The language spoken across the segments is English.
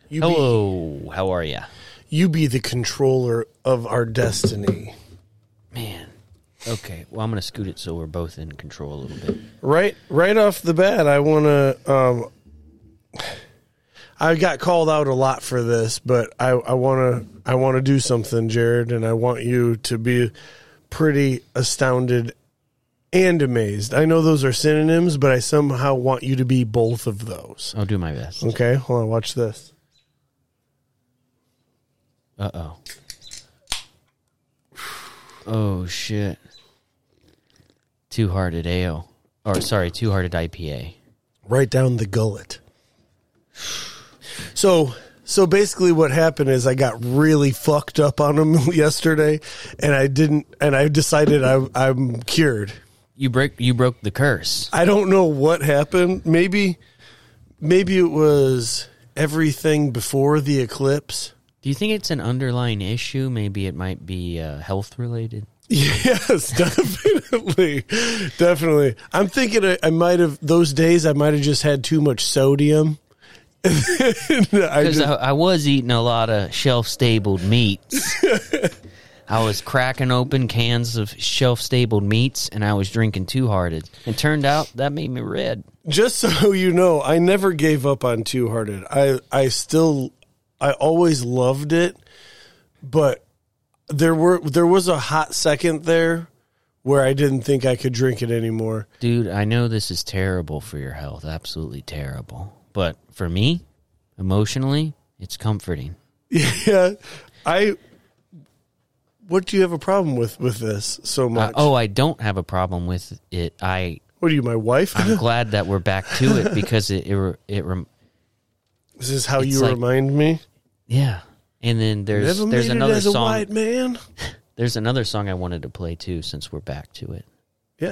Hello, how are you? You be the controller of our destiny. Man. Okay, well, I'm going to scoot it so we're both in control a little bit. Right off the bat, I want to... I got called out a lot for this, but I want to do something, Jared, and I want you to be pretty astounded and amazed. I know those are synonyms, but I somehow want you to be both of those. I'll do my best. Okay, hold on, watch this. Uh-oh. Oh, shit. Two-Hearted Ale. Two-Hearted IPA. Right down the gullet. So basically what happened is I got really fucked up on them yesterday, and I decided I'm cured. You broke the curse. I don't know what happened. Maybe it was everything before the eclipse. Do you think it's an underlying issue? Maybe it might be health related. Yes, definitely. Definitely. I'm thinking I might have just had too much sodium. Because I was eating a lot of shelf-stabled meats. I was cracking open cans of shelf-stabled meats, and I was drinking Two-Hearted. And turned out that made me red. Just so you know, I never gave up on Two-Hearted. I always loved it, but there was a hot second there where I didn't think I could drink it anymore. Dude, I know this is terrible for your health, absolutely terrible. But for me, emotionally, it's comforting. Yeah, what do you have a problem with this so much? I don't have a problem with it. What are you, my wife? I'm glad that we're back to it because it This is how you remind me? Yeah. And then there's another as song. A white man. There's another song I wanted to play too since we're back to it. Yeah.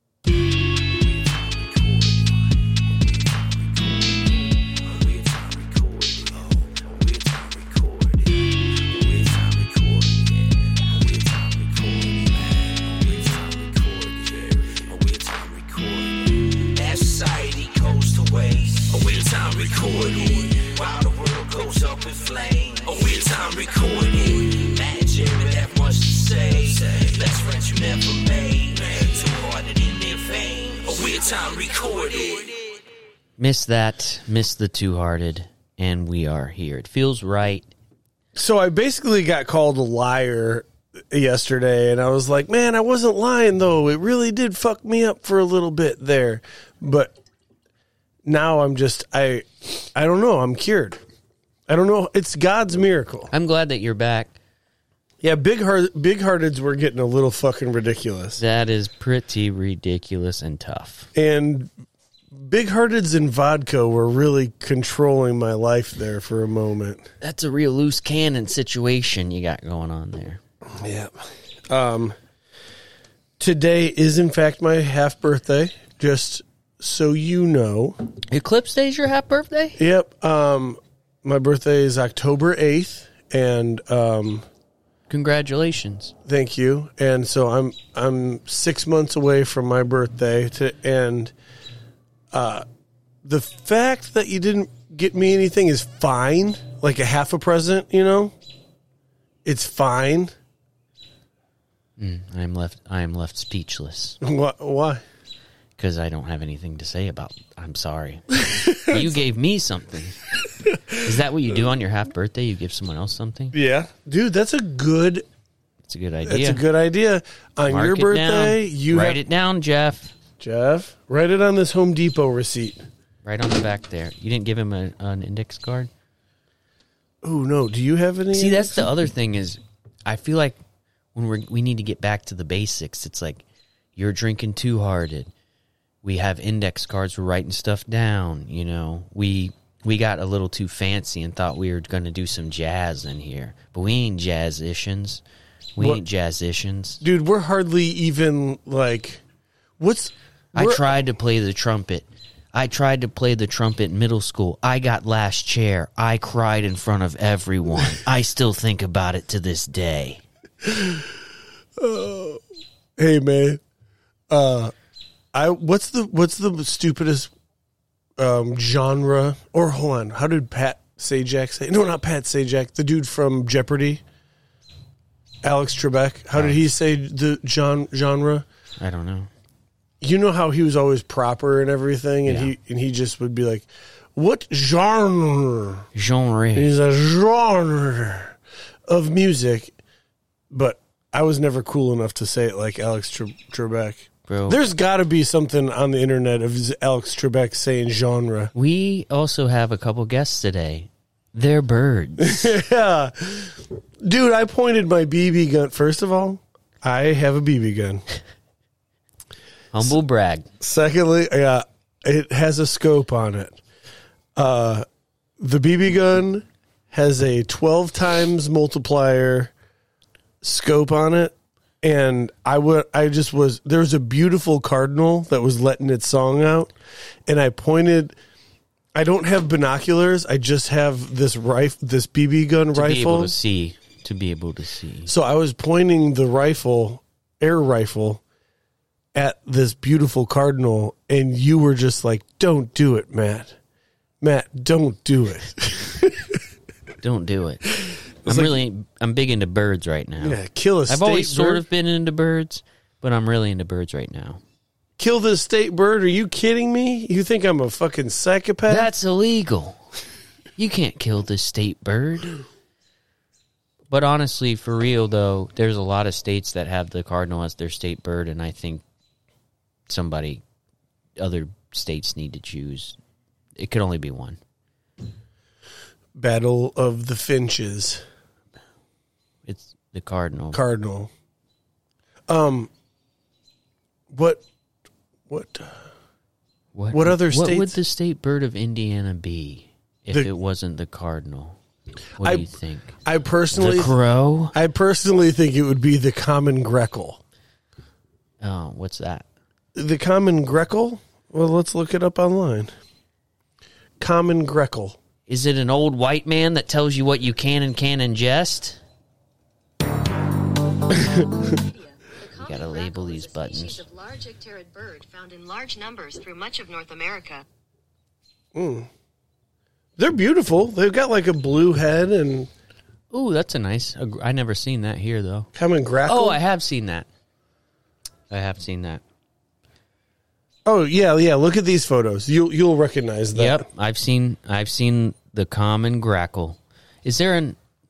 While the world goes up in flames, a weird time recording. Imagine with that much to say. Best friends you never made, Two-Hearted in their vein. A weird time recorded. Miss the Two-Hearted, and we are here. It feels right. So I basically got called a liar yesterday, and I was like, man, I wasn't lying though. It really did fuck me up for a little bit there, but. Now I'm just, I don't know. I'm cured. I don't know. It's God's miracle. I'm glad that you're back. Yeah, big hearteds were getting a little fucking ridiculous. That is pretty ridiculous and tough. And big hearteds and vodka were really controlling my life there for a moment. That's a real loose cannon situation you got going on there. Yeah. Today is in fact my half birthday. Just so you know. Eclipse Day is your half birthday? Yep. My birthday is October 8th, and congratulations. Thank you. And so I'm 6 months away from my birthday, and the fact that you didn't get me anything is fine, like a half a present, you know? It's fine. I am left speechless. Why? Because I don't have anything to say about it. I'm sorry. You gave me something. Is that what you do on your half birthday? You give someone else something? Yeah. Dude, that's a good idea. That's a good idea. On your birthday, write it down, Jeff. Jeff, write it on this Home Depot receipt. Right on the back there. You didn't give him an index card? Oh, no. Do you have any? See, that's the other thing is I feel like when we need to get back to the basics. It's like you're drinking Two-Hearted. We have index cards. We're writing stuff down. You know, we got a little too fancy and thought we were going to do some jazz in here, but we ain't jazzicians. Ain't jazzicians, dude. We're hardly even like. I tried to play the trumpet. In middle school. I got last chair. I cried in front of everyone. I still think about it to this day. Hey man. What's the stupidest genre? Or hold on, how did Pat Sajak say? No, not Pat Sajak. The dude from Jeopardy. Alex Trebek. How did he say the genre? I don't know. You know how he was always proper and everything, and Yeah. he just would be like, "What genre?" Genre. He's a genre of music, but I was never cool enough to say it like Alex Trebek. Bro. There's got to be something on the internet of Alex Trebek saying genre. We also have a couple guests today. They're birds. Yeah. Dude, I pointed my BB gun. First of all, I have a BB gun. Humble brag. Secondly, yeah, it has a scope on it. The BB gun has a 12 times multiplier scope on it. And there was a beautiful cardinal that was letting its song out. And I pointed, I don't have binoculars. I just have this BB gun To rifle. be able to see. To be able to see. So I was pointing the air rifle, at this beautiful cardinal, and you were just like, "Don't do it, Matt. Matt, don't do it." Don't do it. like- I'm big into birds right now. Yeah, kill a I've state always bird. sort of been into birds, but I'm really into birds right now. Kill this state bird? Are you kidding me? You think I'm a fucking psychopath? That's illegal. You can't kill this state bird. But honestly, for real though, there's a lot of states that have the cardinal as their state bird, and I think other states need to choose. It could only be one. Battle of the Finches. It's the cardinal. Cardinal. What other What would states- the state bird of Indiana be if The- it wasn't the cardinal? What do you think? I personally The crow? think it would be the common greckle. Oh, what's that? The common greckle? Well, let's look it up online. Common greckle. Is it an old white man that tells you what you can and can't ingest? You gotta label these buttons. Species of large icterid bird found in large numbers through much of North America. They're beautiful. They've got like a blue head and Ooh, that's a nice. I never seen that here though. common grackle. Oh, I have seen that. Oh yeah. Look at these photos. You'll recognize that. Yep, I've seen the common grackle. Is there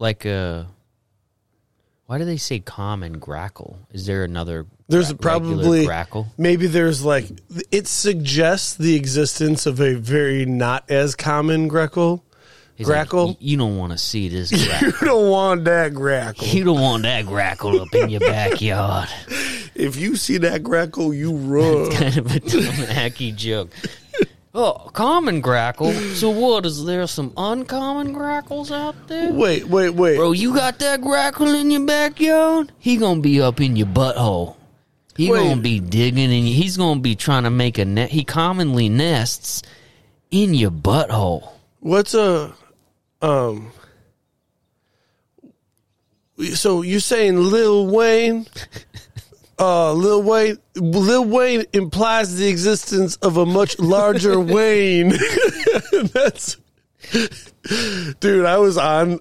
why do they say common grackle? Is there another? There's regular probably grackle. maybe there's like it suggests the existence of a very not as common greckle. He's like, Grackle. you don't want to see this grackle. You don't want that grackle. You don't want that grackle up in your backyard. If you see that grackle, you run. Kind of a dumb, hacky joke. Oh, common grackle. So what? Is there some uncommon grackles out there? Wait. Bro, you got that grackle in your backyard? He gonna be up in your butthole. He Wait. gonna be digging in you. He's gonna be trying to make a net. He commonly nests in your butthole. What's a So you saying Lil Wayne? Lil Wayne implies the existence of a much larger Wayne. That's dude. I was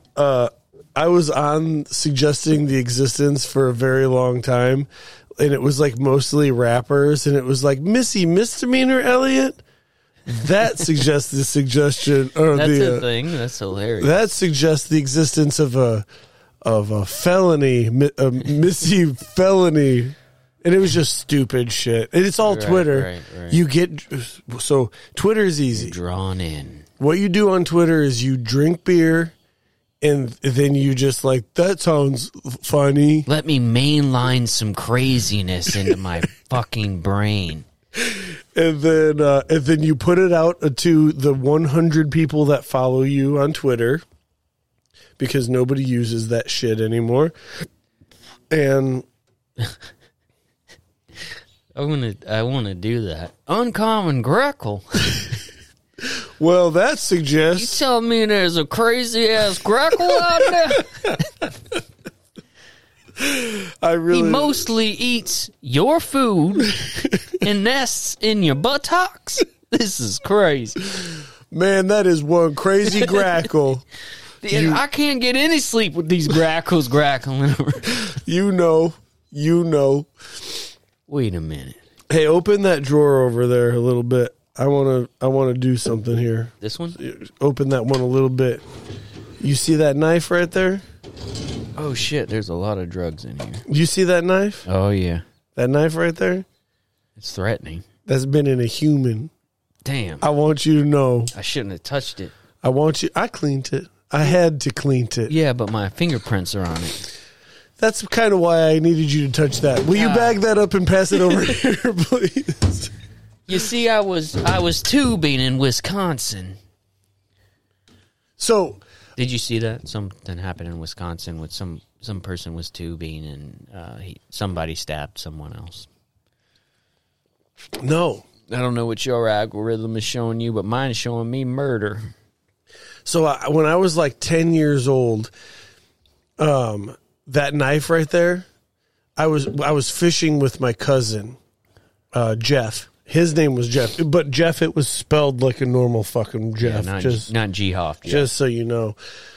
on suggesting the existence for a very long time, and it was like mostly rappers, and it was like Missy Misdemeanor Elliott. That suggests the suggestion, or That's the a thing. That's hilarious. that suggests the existence of a felony, a Missy felony, and it was just stupid shit. And it's all Right, Twitter. right. You get so Twitter's easy. Drawn in. What you do on Twitter is you drink beer, and then you just like that sounds funny. Let me mainline some craziness into my fucking brain. And then you put it out to the 100 people that follow you on Twitter, because nobody uses that shit anymore. And I want to do that. Uncommon grackle. well, that You suggests tell me there's a crazy ass grackle out there? I He really mostly eats your food and nests in your buttocks. This is crazy. Man, that is one crazy grackle. I can't get any sleep with these grackles grackling. You know. Wait a minute. Hey, open that drawer over there a little bit. I want to do something here. This one? Open that one a little bit. You see that knife right there? Oh, shit. There's a lot of drugs in here. You see that knife? Oh, yeah. That knife right there? It's threatening. That's been in a human. Damn. I want you to know. I shouldn't have touched it. I cleaned it. I had to clean it. Yeah, but my fingerprints are on it. That's kind of why I needed you to touch that. Will you bag that up and pass it over here, please? You see, I was tubing in Wisconsin. So, did you see that? Something happened in Wisconsin with some person was tubing and somebody stabbed someone else. no. I don't know what your algorithm is showing you, but mine is showing me murder. So when I was like 10 years old, that knife right there, I was fishing with my cousin, Jeff. His name was Jeff, but Jeff, it was spelled like a normal fucking Jeff. Yeah, not G-Hoff. Just so you know.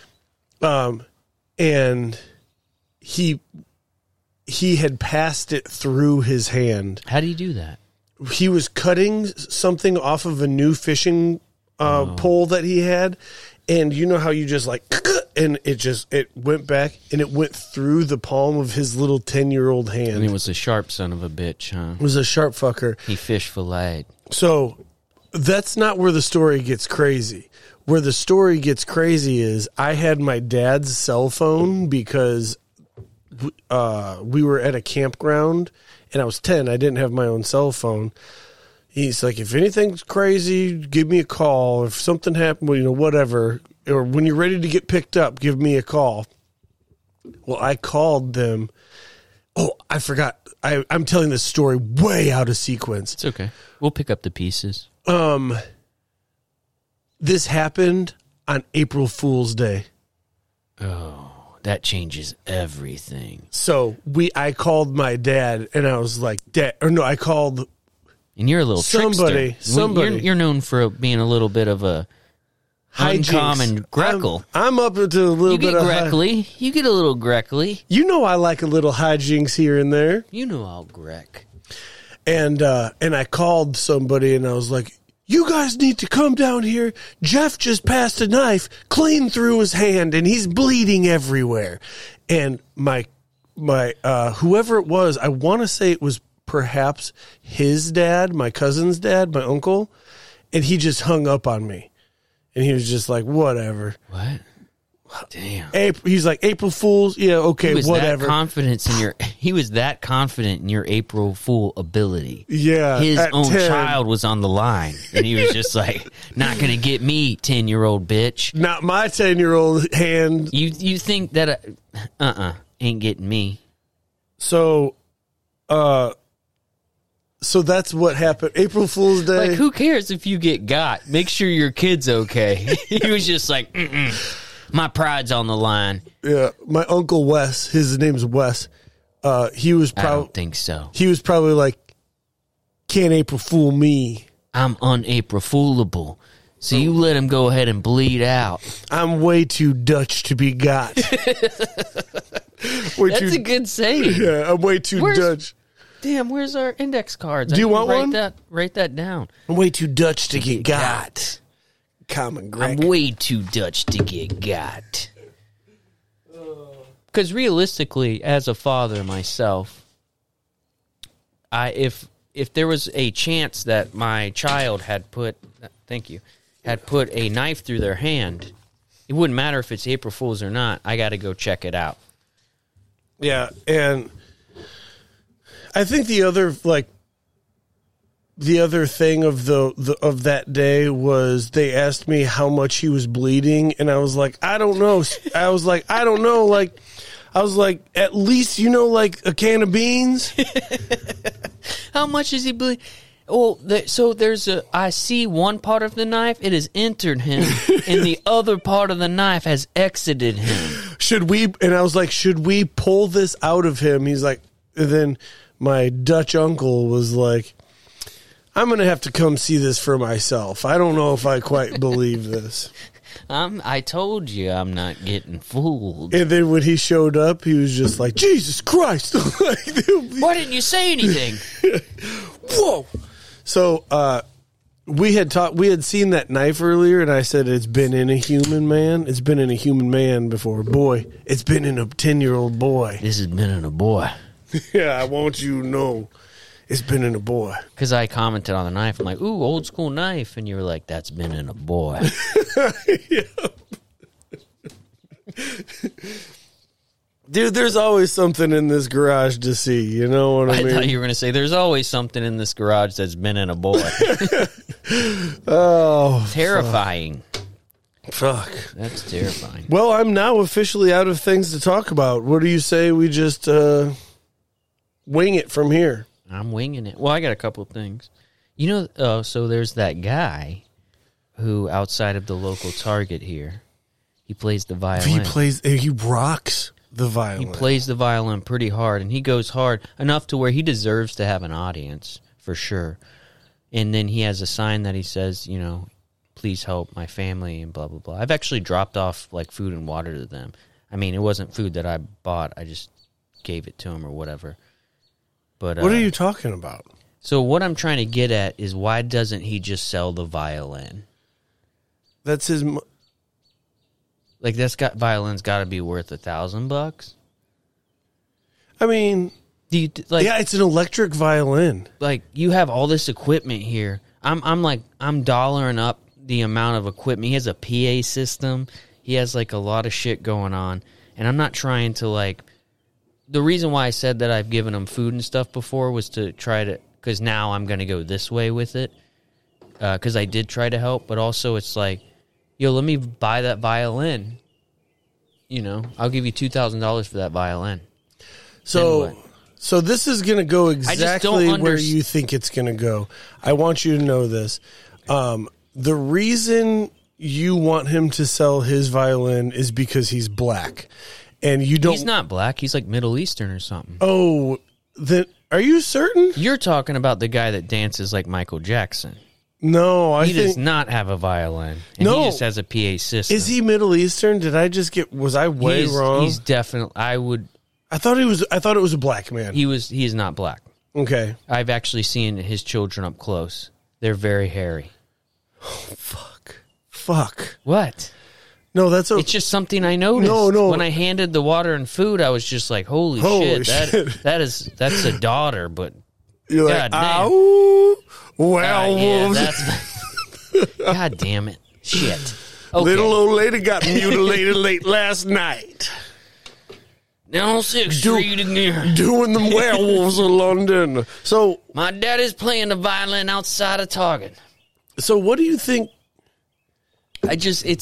And he had passed it through his hand. How do you do that? He was cutting something off of a new fishing pole that he had. And you know how you just like, and it went back and it went through the palm of his little 10-year-old hand. And it was a sharp son of a bitch, huh? It was a sharp fucker. He fish filleted. So that's not where the story gets crazy. Where the story gets crazy is I had my dad's cell phone because we were at a campground and I was 10. I didn't have my own cell phone. He's like, if anything's crazy, give me a call. If something happened, whatever, or when you're ready to get picked up, give me a call. Well, I called them. Oh, I forgot. I'm telling this story way out of sequence. It's okay. We'll pick up the pieces. This happened on April Fool's Day. Oh, that changes everything. So I called my dad and I was like, Dad, or no, I called. And you're a little Somebody. You're known for being a little bit of a uncommon greckle. I'm up to a little bit of greckly. You get a little greckly. You know I like a little hijinks here and there. You know I'll greck. And I called somebody and I was like, you guys need to come down here. Jeff just passed a knife clean through his hand and he's bleeding everywhere. And my whoever it was, I want to say it was perhaps his dad, my cousin's dad, my uncle, and he just hung up on me. And he was just like, whatever. What? Damn. He's like, April Fools? Yeah, okay, whatever. He was that confident in your April Fool ability. Yeah. His own 10. child was on the line. And he was just like, not going to get me, 10-year-old bitch. Not my 10-year-old hand. You think that, ain't getting me. So that's what happened. April Fool's Day. Like, who cares if you get got? Make sure your kid's okay. He was just like, my pride's on the line. Yeah, my uncle Wes, his name's Wes. He was I don't think so. He was probably like, can't April Fool me. I'm un-April Foolable. So you let him go ahead and bleed out. I'm way too Dutch to be got. That's a good saying. Yeah, I'm way too Dutch. Damn, where's our index cards? Do you want one? Write that down. I'm way too Dutch to get got. Common Greg. I'm way too Dutch to get got. Because realistically, as a father myself, if there was a chance that my child had put a knife through their hand, it wouldn't matter if it's April Fool's or not. I got to go check it out. Yeah, and I think the other thing of of that day was they asked me how much he was bleeding, and I was like, I don't know. I was like, at least like a can of beans. How much is he bleeding? Well, so I see one part of the knife, it has entered him, and the other part of the knife has exited him. And I was like, should we pull this out of him? He's like, and then my Dutch uncle was like, I'm going to have to come see this for myself. I don't know if I quite believe this. I told you I'm not getting fooled. And then when he showed up, he was just like, Jesus Christ. Like, Why didn't you say anything? whoa. So we had seen that knife earlier, and I said it's been in a human man. It's been in a human man before. Boy, it's been in a 10-year-old boy. This has been in a boy. Yeah, I want you to know it's been in a boy. Because I commented on the knife. I'm like, ooh, old school knife. And you were like, that's been in a boy. Yeah. Dude, there's always something in this garage to see. You know what I mean? I thought you were going to say, there's always something in this garage that's been in a boy. Oh, Terrifying. fuck. That's terrifying. Well, I'm now officially out of things to talk about. What do you say we just wing it from here? I'm winging it. Well, I got a couple of things. You know, so there's that guy who, outside of the local Target here, he plays the violin. He rocks the violin. He plays the violin pretty hard, and he goes hard enough to where he deserves to have an audience, for sure. And then he has a sign that he says, you know, please help my family and blah, blah, blah. I've actually dropped off, like, food and water to them. I mean, it wasn't food that I bought. I just gave it to him or whatever. But What are you talking about? So what I'm trying to get at is, why doesn't he just sell the violin? That's his... Like, violin's got to be worth $1,000. I mean... Do you like? Yeah, it's an electric violin. Like, you have all this equipment here. I'm dollaring up the amount of equipment. He has a PA system. He has, like, a lot of shit going on. And I'm not trying to, like... The reason why I said that I've given him food and stuff before was to try to... Because now I'm going to go this way with it. Because I did try to help. But also it's like, yo, let me buy that violin. You know, I'll give you $2,000 for that violin. So this is going to go exactly where you think it's going to go. I want you to know this. The reason you want him to sell his violin is because he's black. And you don't... He's not black. He's like Middle Eastern or something. Oh, then are you certain? You're talking about the guy that dances like Michael Jackson. No, He does not have a violin. And No. he just has a PA system. Is he Middle Eastern? Did I just get... Was I way wrong? He's definitely... I thought it was a black man. He is not black. Okay. I've actually seen his children up close. They're very hairy. Fuck. What? No, that's It's just something I noticed. No. When I handed the water and food, I was just like, holy shit. That's a daughter, but You're like, God damn. ow, yeah, werewolves. that's... God damn it. Shit. Okay. Little old lady got mutilated late last night. Down 6th Street again. Doing the werewolves of London. So My daddy's playing the violin outside of Target. So what do you think? I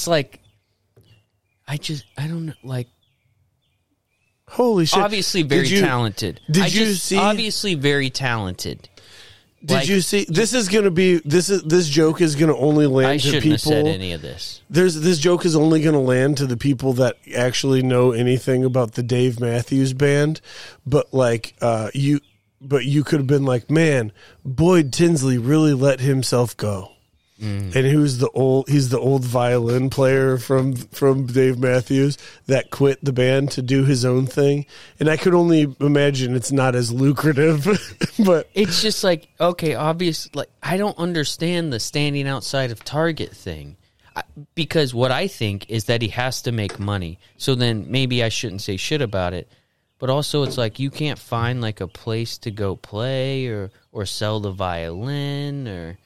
don't know, like, Holy shit. obviously very talented. Did you see? Obviously very talented. Did you see? This is going to be, this joke is going to only land I to shouldn't people. have said any of this. This joke is only going to land to the people that actually know anything about the Dave Matthews Band. But like, you could have been like, man, Boyd Tinsley really let himself go. And he's the old violin player from Dave Matthews that quit the band to do his own thing. And I could only imagine it's not as lucrative, but It's just like, okay, obvious. Like, I don't understand the standing outside of Target thing. Because what I think is that he has to make money. So then maybe I shouldn't say shit about it. But also it's like, you can't find like a place to go play or sell the violin or...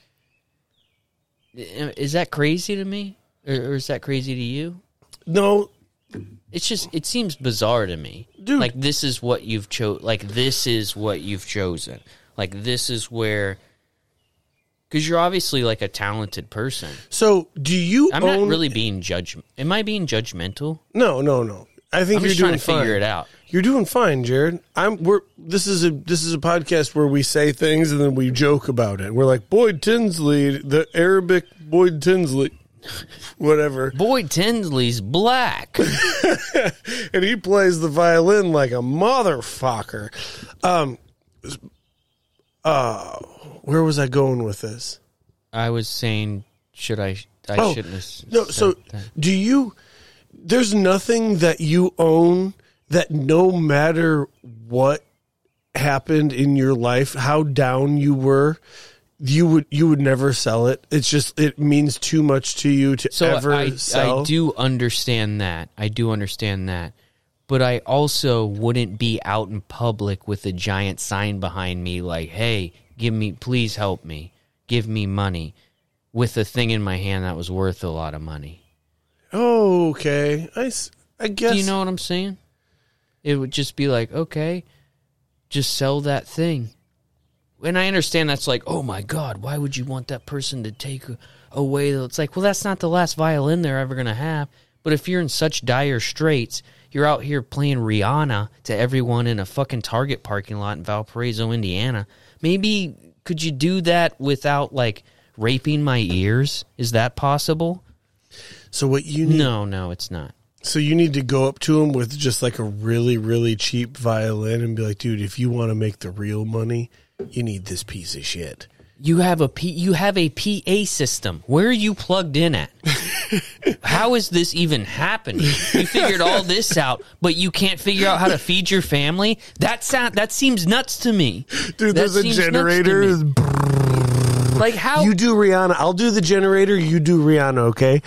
Is that crazy to me? Or is that crazy to you? no, It's just, it seems bizarre to me. Dude. Like, this is what you've this is what you've chosen. Like, this is where... Because you're obviously, like, a talented person. So do you I'm own... not really being Am I being judgmental? No. I think I'm you're just doing trying to fine. figure it out. You're doing fine, Jared. This is a podcast where we say things and then we joke about it. We're like, Boyd Tinsley, the Arabic Boyd Tinsley, whatever. Boyd Tinsley's black. And he plays the violin like a motherfucker. where was I going with this? I was saying, I shouldn't have No, said so that. there's nothing that you own that no matter what happened in your life, how down you were, you would never sell it. It's just, it means too much to you to ever sell. I do understand that. But I also wouldn't be out in public with a giant sign behind me like, hey, please help me. Give me money. With a thing in my hand that was worth a lot of money. Oh, okay. I guess. Do you know what I'm saying? It would just be like, okay, just sell that thing. And I understand that's like, oh my God, why would you want that person to take away? It's like, well, that's not the last violin they're ever going to have. But if you're in such dire straits, you're out here playing Rihanna to everyone in a fucking Target parking lot in Valparaiso, Indiana. Maybe could you do that without like raping my ears? Is that possible? So what you need? No, it's not. So you need to go up to him with just like a really, really cheap violin and be like, dude, if you want to make the real money, you need this piece of shit. You have a PA system. Where are you plugged in at? How is this even happening? You figured all this out, but you can't figure out how to feed your family? That seems nuts to me. Dude, there's a generator. Like how you do Rihanna. I'll do the generator. You do Rihanna, okay?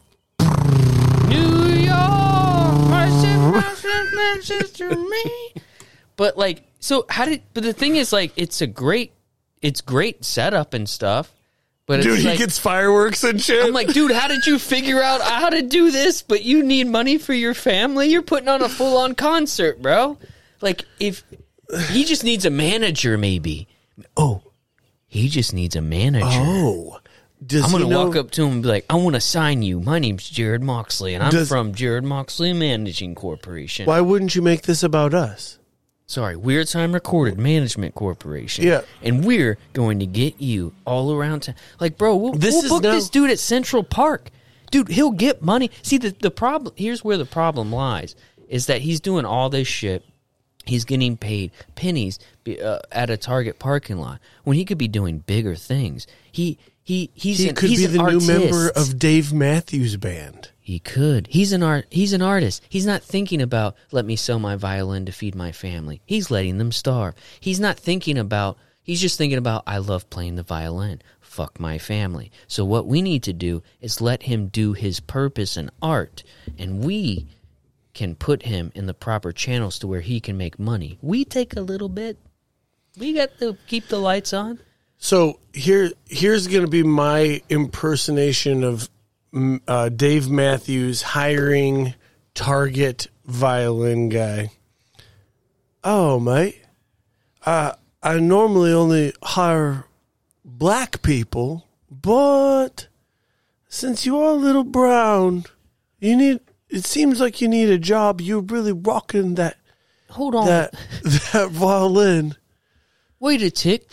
New York, my sister, me. But like, so but the thing is, like, it's great setup and stuff. But dude, it's he like, gets fireworks and shit. I'm like, dude, how did you figure out how to do this? But you need money for your family. You're putting on a full on concert, bro. Like, if he just needs a manager, maybe. Oh, he just needs a manager. Oh. I'm going to walk up to him and be like, I want to sign you. My name's Jared Moxley, and I'm from Jared Moxley Managing Corporation. Why wouldn't you make this about us? Sorry, Weird Time Recorded Management Corporation. Yeah. And we're going to get you all around town. Like, bro, we'll book this dude at Central Park. Dude, he'll get money. See, the problem, here's where the problem lies, is that he's doing all this shit. He's getting paid pennies at a Target parking lot when he could be doing bigger things. He could be the new member of Dave Matthews Band. He could. He's an artist. He's not thinking about, let me sell my violin to feed my family. He's letting them starve. He's just thinking about, I love playing the violin. Fuck my family. So what we need to do is let him do his purpose in art, and we can put him in the proper channels to where he can make money. We take a little bit. We got to keep the lights on. So here's going to be my impersonation of Dave Matthews hiring Target violin guy. Oh, mate, I normally only hire black people, but since you are a little brown, it seems like you need a job. You're really rocking that. Hold on. That violin. Wait a tick.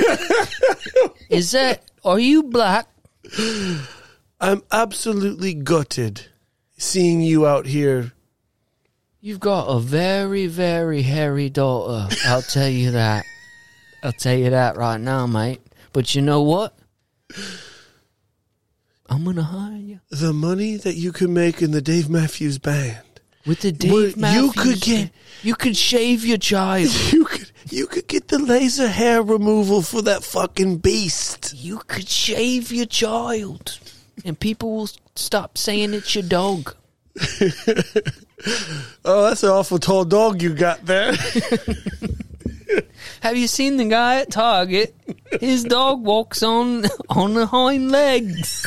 Are you black? I'm absolutely gutted seeing you out here. You've got a very, very hairy daughter. I'll tell you that. I'll tell you that right now, mate. But you know what? I'm going to hire you. The money that you can make in the Dave Matthews Band. With the Dave Matthews, you could shave your child. You could get the laser hair removal for that fucking beast. You could shave your child, and people will stop saying it's your dog. Oh, that's an awful tall dog you got there. Have you seen the guy at Target? His dog walks on the hind legs.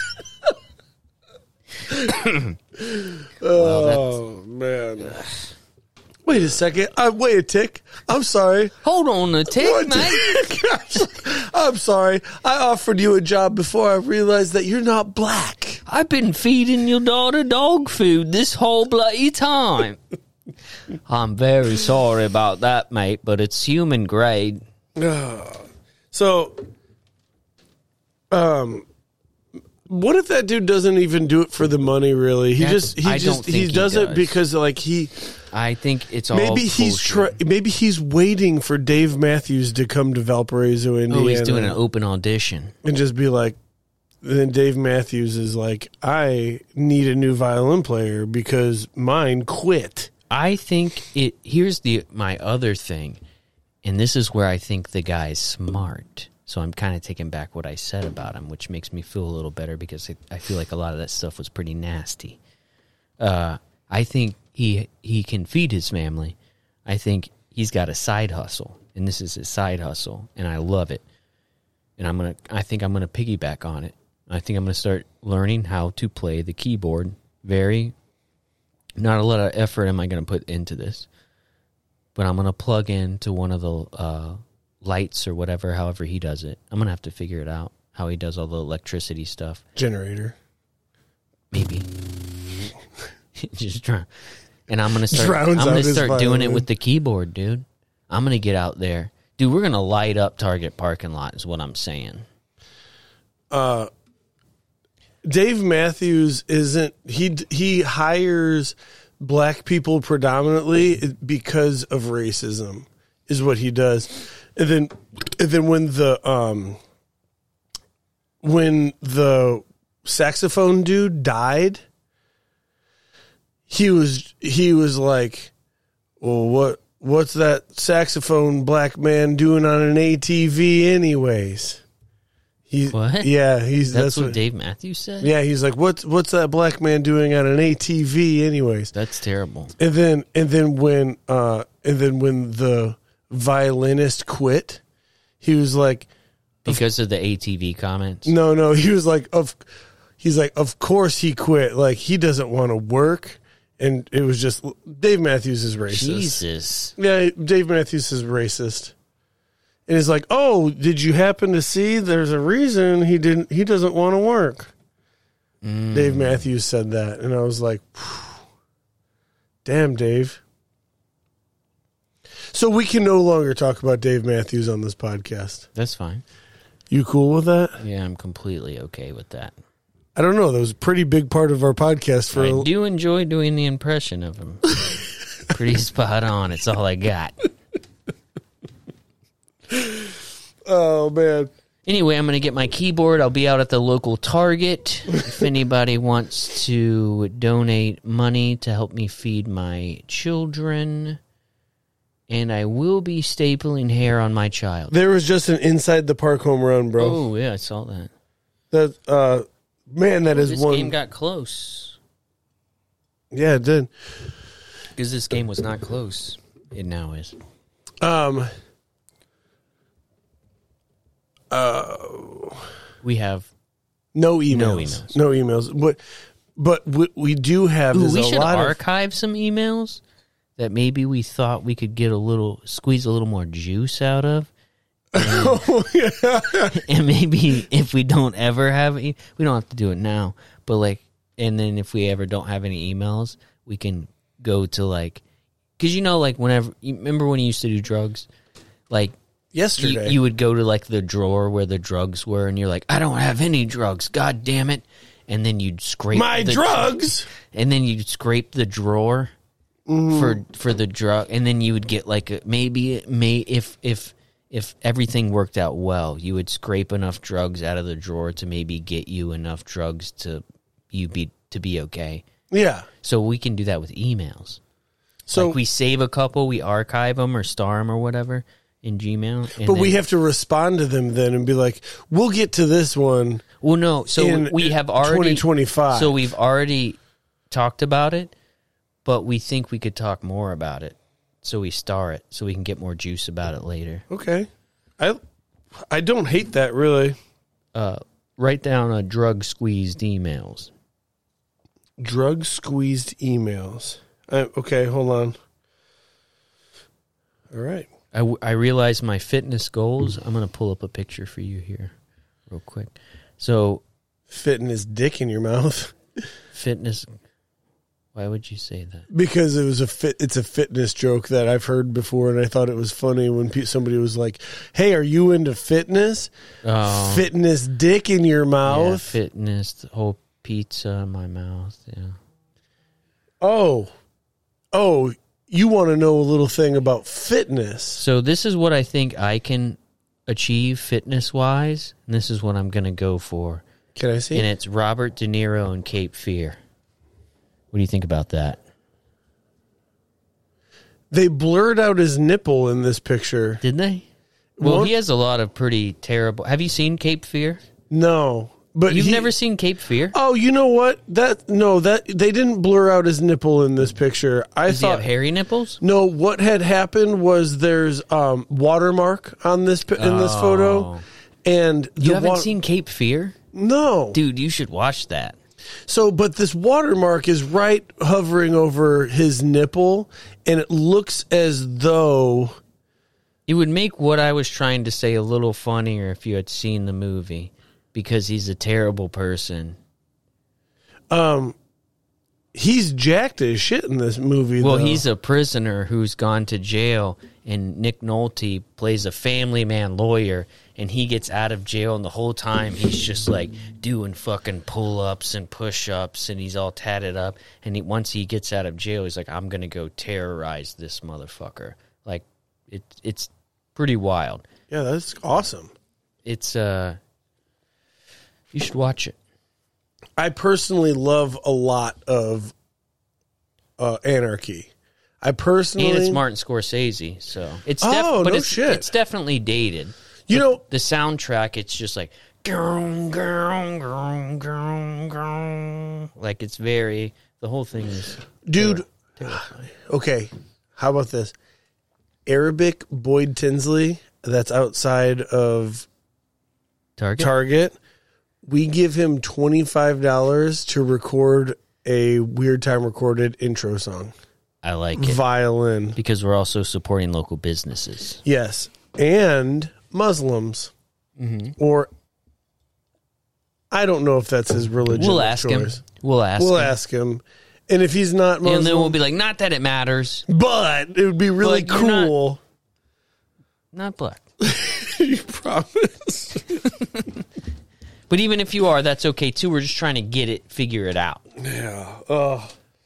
Oh, man. Wait a second. Wait a tick. I'm sorry. Hold on a tick, mate. I'm sorry. I offered you a job before I realized that you're not black. I've been feeding your daughter dog food this whole bloody time. I'm very sorry about that, mate, but it's human grade. So, What if that dude doesn't even do it for the money? Really, he does it because like I think it's all maybe he's waiting for Dave Matthews to come to Valparaiso, Indiana. Oh, he's doing an open audition and just be like. Then Dave Matthews is like, I need a new violin player because mine quit. I think here's my other thing, and this is where I think the guy's smart. So I'm kind of taking back what I said about him, which makes me feel a little better because I feel like a lot of that stuff was pretty nasty. I think he can feed his family. I think he's got a side hustle, and this is his side hustle, and I love it. And I think I'm gonna piggyback on it. I think I'm going to start learning how to play the keyboard. Not a lot of effort am I going to put into this, but I'm going to plug into one of the lights or whatever, however he does it. I'm going to have to figure it out, how he does all the electricity stuff. Generator. Maybe. Just try. And I'm going to start doing it with the keyboard, dude. I'm going to get out there. Dude, we're going to light up Target parking lot is what I'm saying. Dave Matthews he hires black people predominantly because of racism is what he does. And then when the saxophone dude died, he was like, well, what's that saxophone black man doing on an ATV anyways? What? Yeah, that's what Dave Matthews said. Yeah, he's like, what's that black man doing on an ATV, anyways? That's terrible. And then when the violinist quit, he was like, because of the ATV comments. No, he was like, of course he quit. Like he doesn't want to work, and it was just Dave Matthews is racist. Jesus. Yeah, Dave Matthews is racist. And it's like, oh, did you happen to see? There's a reason he doesn't want to work. Dave Matthews said that, and I was like, damn, Dave. So we can no longer talk about Dave Matthews on this podcast. That's fine. You cool with that? Yeah, I'm completely okay with that. I don't know. That was a pretty big part of our podcast. I do enjoy doing the impression of him. Pretty spot on. It's all I got. Oh, man. Anyway, I'm going to get my keyboard. I'll be out at the local Target. If anybody wants to donate money to help me feed my children. And I will be stapling hair on my child. There was just an inside the park home run, bro. Oh, yeah, I saw that. That, man, that is this one. This game got close. Yeah, it did. Because this game was not close. It now is. We have no emails. But what we do have is we a should lot archive some emails that maybe we thought we could get squeeze a little more juice out of. And, and maybe if we don't ever have, we don't have to do it now, but and then if we ever don't have any emails, we can go to because whenever you remember when you used to do drugs, yesterday you would go to the drawer where the drugs were, and you're like, I don't have any drugs, god damn it, and then you'd scrape my drugs, and then you'd scrape the drawer for the drug, and then you would get if everything worked out well, you would scrape enough drugs out of the drawer to maybe get you enough drugs to be okay. Yeah. So we can do that with emails. So we save a couple, we archive them or star them or whatever in Gmail. But we have to respond to them then and be like, we'll get to this one. Well, no. So we have already 2025. So we've already talked about it, but we think we could talk more about it. So we star it so we can get more juice about it later. Okay. I don't hate that, really. Write down drug squeezed emails. Drug squeezed emails. Okay, hold on. All right. I realized my fitness goals. I'm going to pull up a picture for you here real quick. So, fitting his dick in your mouth. Fitness. Why would you say that? Because it was it's a fitness joke that I've heard before, and I thought it was funny when somebody was like, "Hey, are you into fitness? Oh. Fitness dick in your Yeah, mouth? fitness, the whole pizza in my mouth. Yeah. Oh, you want to know a little thing about fitness? So this is what I think I can achieve fitness-wise, and this is what I'm going to go for. Can I see? And it's Robert De Niro and Cape Fear. What do you think about that? They blurred out his nipple in this picture. Did they? Well, What? he has a lot of pretty terrible... Have you seen Cape Fear? No, but You've never seen Cape Fear? Oh, you know what? That they didn't blur out his nipple in this picture. I Does he thought have hairy nipples? no. What had happened was there's watermark on this in this photo, and You haven't seen Cape Fear? no. Dude, you should watch that. So, but this watermark is right hovering over his nipple, and it looks as though It would make what I was trying to say a little funnier if you had seen the movie, because he's a terrible person. he's jacked as shit in this movie. Well, though. he's a prisoner who's gone to jail, and Nick Nolte plays a family man lawyer, and he gets out of jail, and the whole time he's just like doing fucking pull-ups and push-ups, and he's all tatted up, and once he gets out of jail, he's like, I'm gonna go terrorize this motherfucker. Like, it's pretty wild. Yeah, that's awesome. It's you should watch it. I personally love a lot of Anarchy. I personally, And it's Martin Scorsese, so it's Oh, but no it's, shit. it's definitely dated. You know, The soundtrack, it's just like grung, grung, grung, grung, grung. Like, it's very, the whole thing is dude. terrifying. Okay, how about this? Arabic Boyd Tinsley, that's outside of Target. We give him $25 to record a Weird Time Recorded intro song. I like it Violin. because we're also supporting local businesses. Yes. And Muslims. Or I don't know if that's his religion. We'll of ask him. choice. We'll ask We'll him. ask him. And if he's not Muslim, And then we'll be like, not that it matters. but it would be really But you're not- cool. Not black. You promise? But even if you are, that's okay too. We're just trying to figure it out. Yeah.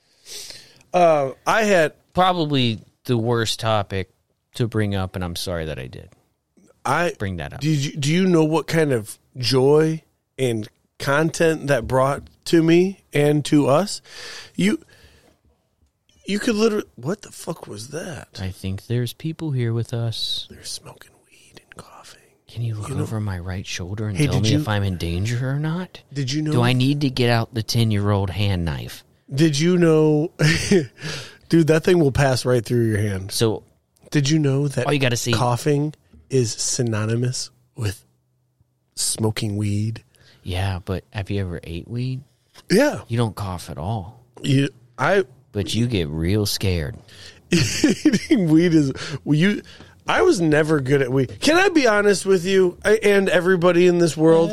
I had Probably the worst topic to bring up, and I'm sorry that I did bring that up. Do you know what kind of joy and content that brought to me and to us? You could literally. What the fuck was that? I think there's people here with us. They're smoking weed and coughing. Can you look over my right shoulder and Hey, tell did me you- if I'm in danger or not? Did you know? Do I need to get out the 10-year-old hand knife? Did you know? Dude, that thing will pass right through your hand. So Did you know that all you got to see. coughing is synonymous with smoking weed? Yeah, but have you ever ate weed? Yeah. You don't cough at all, I but you get real scared. eating weed is I was never good at weed. Can I be honest with you and everybody in this world?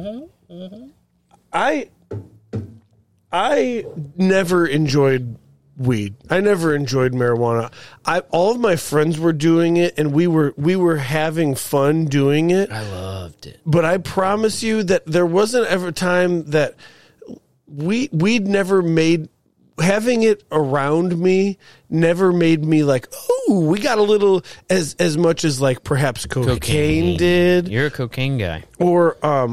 I never enjoyed weed. I never enjoyed marijuana. All of my friends were doing it, and we were having fun doing it. I loved it. But I promise you that there wasn't ever a time that we'd never made. Having it around me never made me like, oh, we got a little as much as like perhaps cocaine did, You're a cocaine guy. or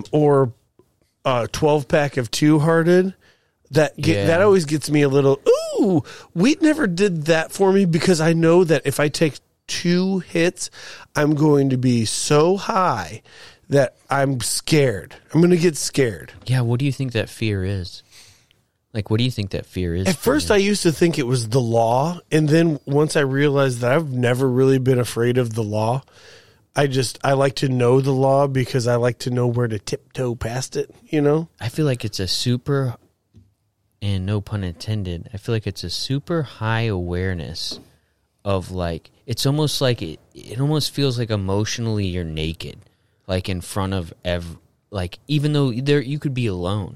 12-pack of Two Hearted. That always gets me a little. Ooh, weed never did that for me because I know that if I take 2 hits, I'm going to be so high that I'm scared. I'm going to get scared. Yeah, what do you think that fear is? Like, what do you think that fear is? At first, I used to think it was the law, and then once I realized that I've never really been afraid of the law, I like to know the law because I like to know where to tiptoe past it, you know? I feel like it's a super, and no pun intended, I feel like it's a super high awareness of, like, it's almost like it almost feels like emotionally you're naked, like in front of like, even though you could be alone,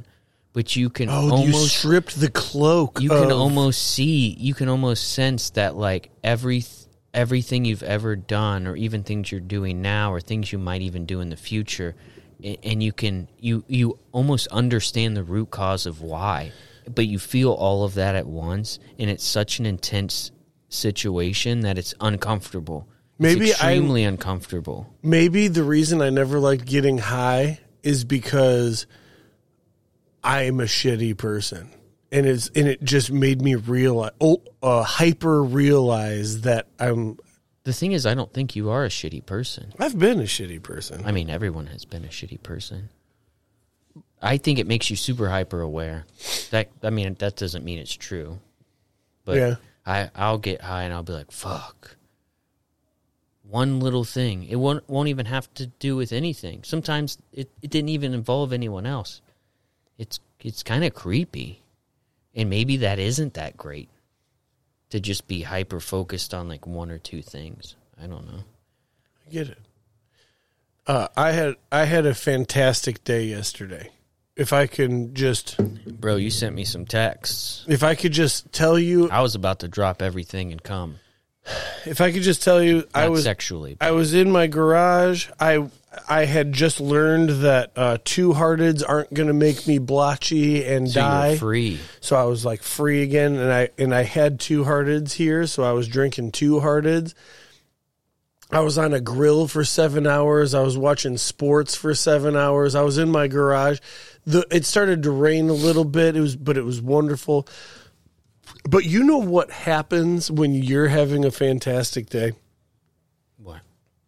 but you can you almost stripped the cloak. you can almost sense that like everything you've ever done, or even things you're doing now, or things you might even do in the future, and you almost understand the root cause of why, but you feel all of that at once, and it's such an intense situation that it's uncomfortable. It's extremely uncomfortable. Maybe the reason I never liked getting high is because I'm a shitty person. And it just made me hyper realize that I'm. The thing is, I don't think you are a shitty person. I've been a shitty person. I mean, everyone has been a shitty person. I think it makes you super hyper aware. That doesn't mean it's true. But yeah. I'll get high and I'll be like, fuck. One little thing. It won't even have to do with anything. Sometimes it didn't even involve anyone else. It's kind of creepy. And maybe that isn't that great to just be hyper focused on like one or two things. I don't know. I get it. I had a fantastic day yesterday. If I can just, bro, you sent me some texts. If I could just tell you, I was about to drop everything and come. If I could just tell you, Not sexually. I was in my garage. I had just learned that 2 Hearteds aren't going to make me blotchy and die. You're free. So I was like free again, and I had 2 Hearteds here, so I was drinking 2 Hearteds. I was on a grill for 7 hours. I was watching sports for 7 hours. I was in my garage. It started to rain a little bit. But it was wonderful. But you know what happens when you're having a fantastic day? What?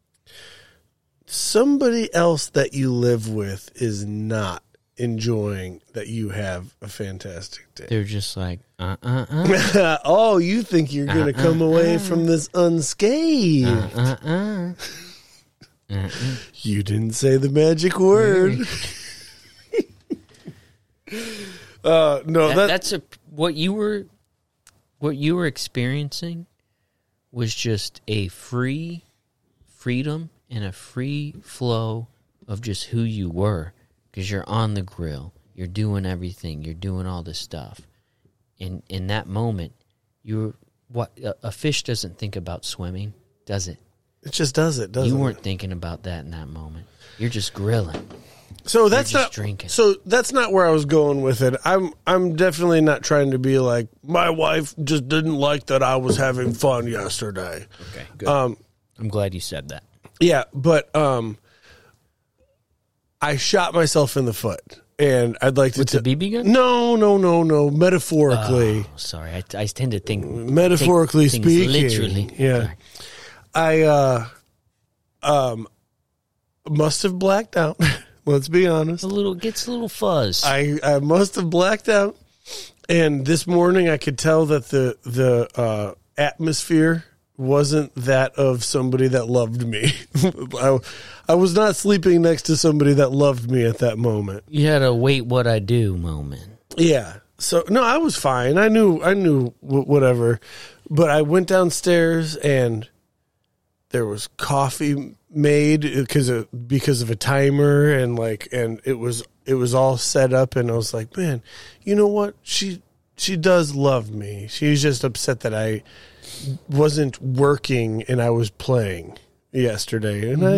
Somebody else that you live with is not enjoying that you have a fantastic day. They're just like, Oh, you think you're going to come away from this unscathed. You didn't say the magic word. No, that's what you were experiencing was just a freedom and a free flow of just who you were, because you're on the grill, you're doing everything, you're doing all this stuff. In that moment, a fish doesn't think about swimming, does it? It just does it, doesn't it? You weren't thinking about that in that moment. You're just grilling. So that's You're not just drinking. So that's not where I was going with it. I'm definitely not trying to be like, my wife just didn't like that I was having fun yesterday. Okay, good. I'm glad you said that. Yeah, but I shot myself in the foot, and I'd like to With the BB gun? No. Metaphorically. Oh, sorry, I tend to think Metaphorically things speaking, literally. yeah. Sorry. I must have blacked out. Let's be honest. Gets a little fuzz. I must have blacked out, and this morning I could tell that the atmosphere wasn't that of somebody that loved me. I was not sleeping next to somebody that loved me at that moment. You had a wait what I do moment. Yeah. So no, I was fine. I knew whatever, but I went downstairs and there was coffee made because of a timer, and it was all set up, and I was like, man, you know what? She does love me. She's just upset that I wasn't working and I was playing yesterday, and Mm-hmm.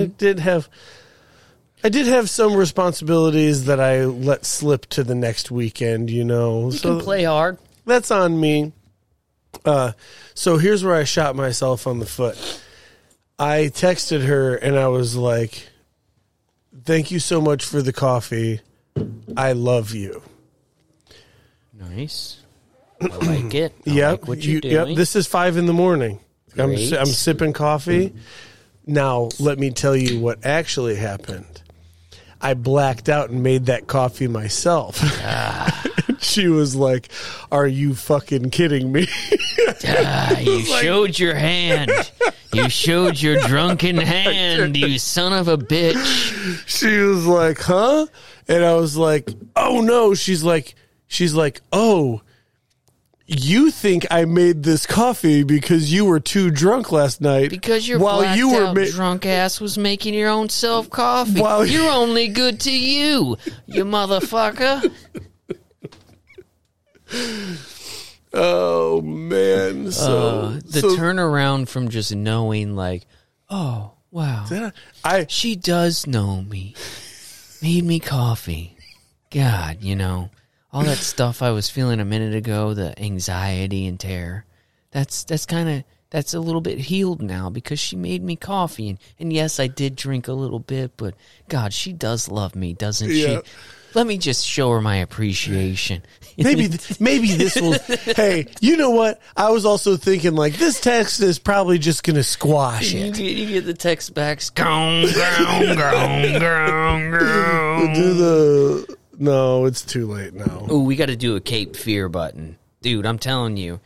I did have some responsibilities that I let slip to the next weekend. You can play hard. That's on me. So here's where I shot myself on the foot. I texted her and I was like, thank you so much for the coffee. I love you. Nice. I like it. I Yep. like what you're doing. Yep. This is 5 a.m. I'm Great. sipping coffee. Now, let me tell you what actually happened. I blacked out and made that coffee myself. She was like, are you fucking kidding me? You showed your hand. You showed your drunken hand, you son of a bitch. She was like, huh? And I was like, oh no. She's like, oh, you think I made this coffee because you were too drunk last night. Because your blacked out drunk ass was making your own self coffee. You're only good to you, you motherfucker. Oh man! The turnaround from just knowing, like, oh wow, she does know me, made me coffee. God, all that stuff I was feeling a minute ago, the anxiety and terror. That's a little bit healed now because she made me coffee, and yes, I did drink a little bit, but God, she does love me, doesn't she? Let me just show her my appreciation. Maybe this will. Hey, you know what? I was also thinking like this text is probably just going to squash it. You get the text back. Gong, gong, gong, gong, gong. No, it's too late now. Oh, we got to do a Cape Fear button, dude. I'm telling you,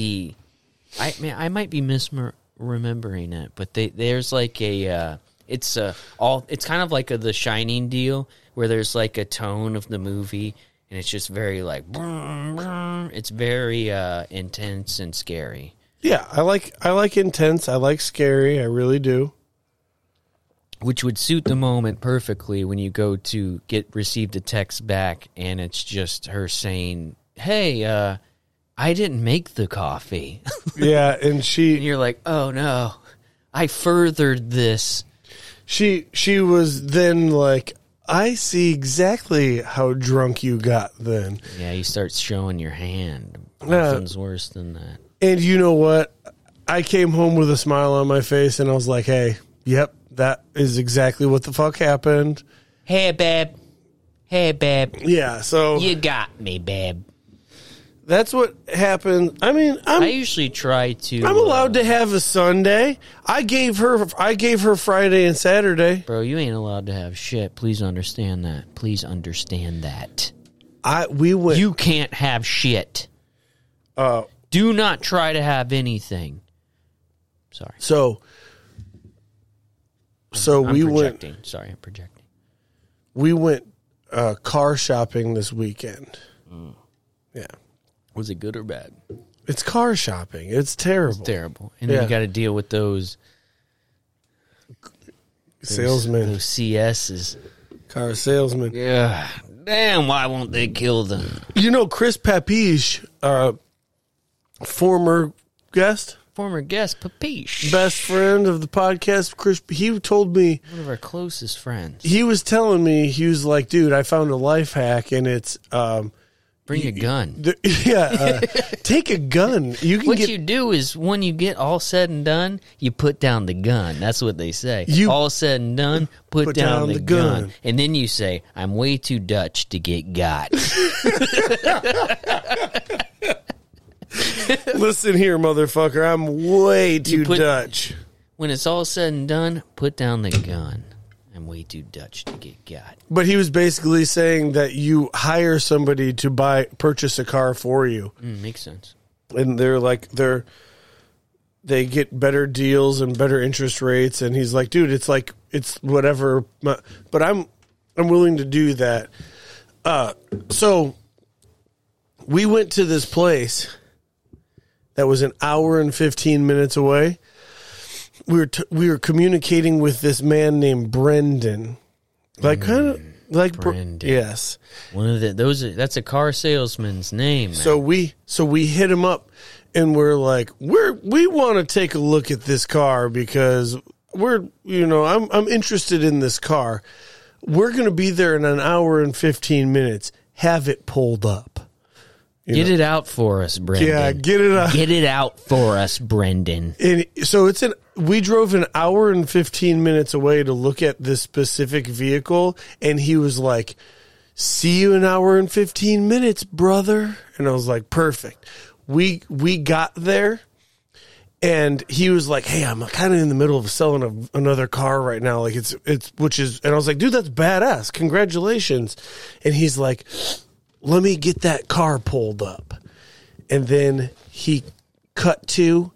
I might be misremembering it, but there's like it's kind of like The Shining deal where there's like a tone of the movie and it's just very like it's very intense and scary. Yeah, I like intense. I like scary. I really do. Which would suit the moment perfectly when you go to receive the text back and it's just her saying, "Hey, I didn't make the coffee." Yeah, and you're like, "Oh no, I furthered this." She was then like, "I see exactly how drunk you got then." Yeah, you start showing your hand. Nothing's worse than that. And you know what? I came home with a smile on my face and I was like, "Hey, yep, that is exactly what the fuck happened." Hey, babe. Yeah, so you got me, babe. That's what happened. I mean, I usually try to. I'm allowed to have a Sunday. I gave her Friday and Saturday. Bro, you ain't allowed to have shit. Please understand that. Please understand that. We went. You can't have shit. Do not try to have anything. Sorry. So I'm we projecting. went. Sorry, I'm projecting. We went car shopping this weekend. Yeah. Was it good or bad? It's car shopping. It's terrible. It's terrible. And then you got to deal with those salesmen. Those CSs. Car salesmen. Yeah. Damn, why won't they kill them? Chris Papiche, former guest, Papiche. best friend of the podcast, Chris, he told me. One of our closest friends. He was telling me, he was like, dude, I found a life hack and it's... Bring a gun. Take a gun. What you do is when you get all said and done, you put down the gun. That's what they say. All said and done, put down the gun. And then you say, I'm way too Dutch to get got. Listen here, motherfucker. I'm way too Dutch. When it's all said and done, put down the gun. I'm way too Dutch to get got. But he was basically saying that you hire somebody to purchase a car for you. Makes sense. And they get better deals and better interest rates. And he's like, dude, it's whatever. But I'm willing to do that. So we went to this place that was an hour and 15 minutes away. We were communicating with this man named Brendan, Brendan. Yes, one of that's a car salesman's name. Man. So we hit him up, and we're like, we want to take a look at this car because I'm interested in this car. We're going to be there in an hour and 15 minutes. Have it pulled up. Get it out for us, Brendan. Yeah, get it out. Get it out for us, Brendan. And so we drove an hour and 15 minutes away to look at this specific vehicle, and he was like, see you in an hour and 15 minutes, brother. And I was like, perfect. We got there, and he was like, hey, I'm kind of in the middle of selling another car right now. Like and I was like, dude, that's badass. Congratulations. And he's like, let me get that car pulled up. And then he cut to,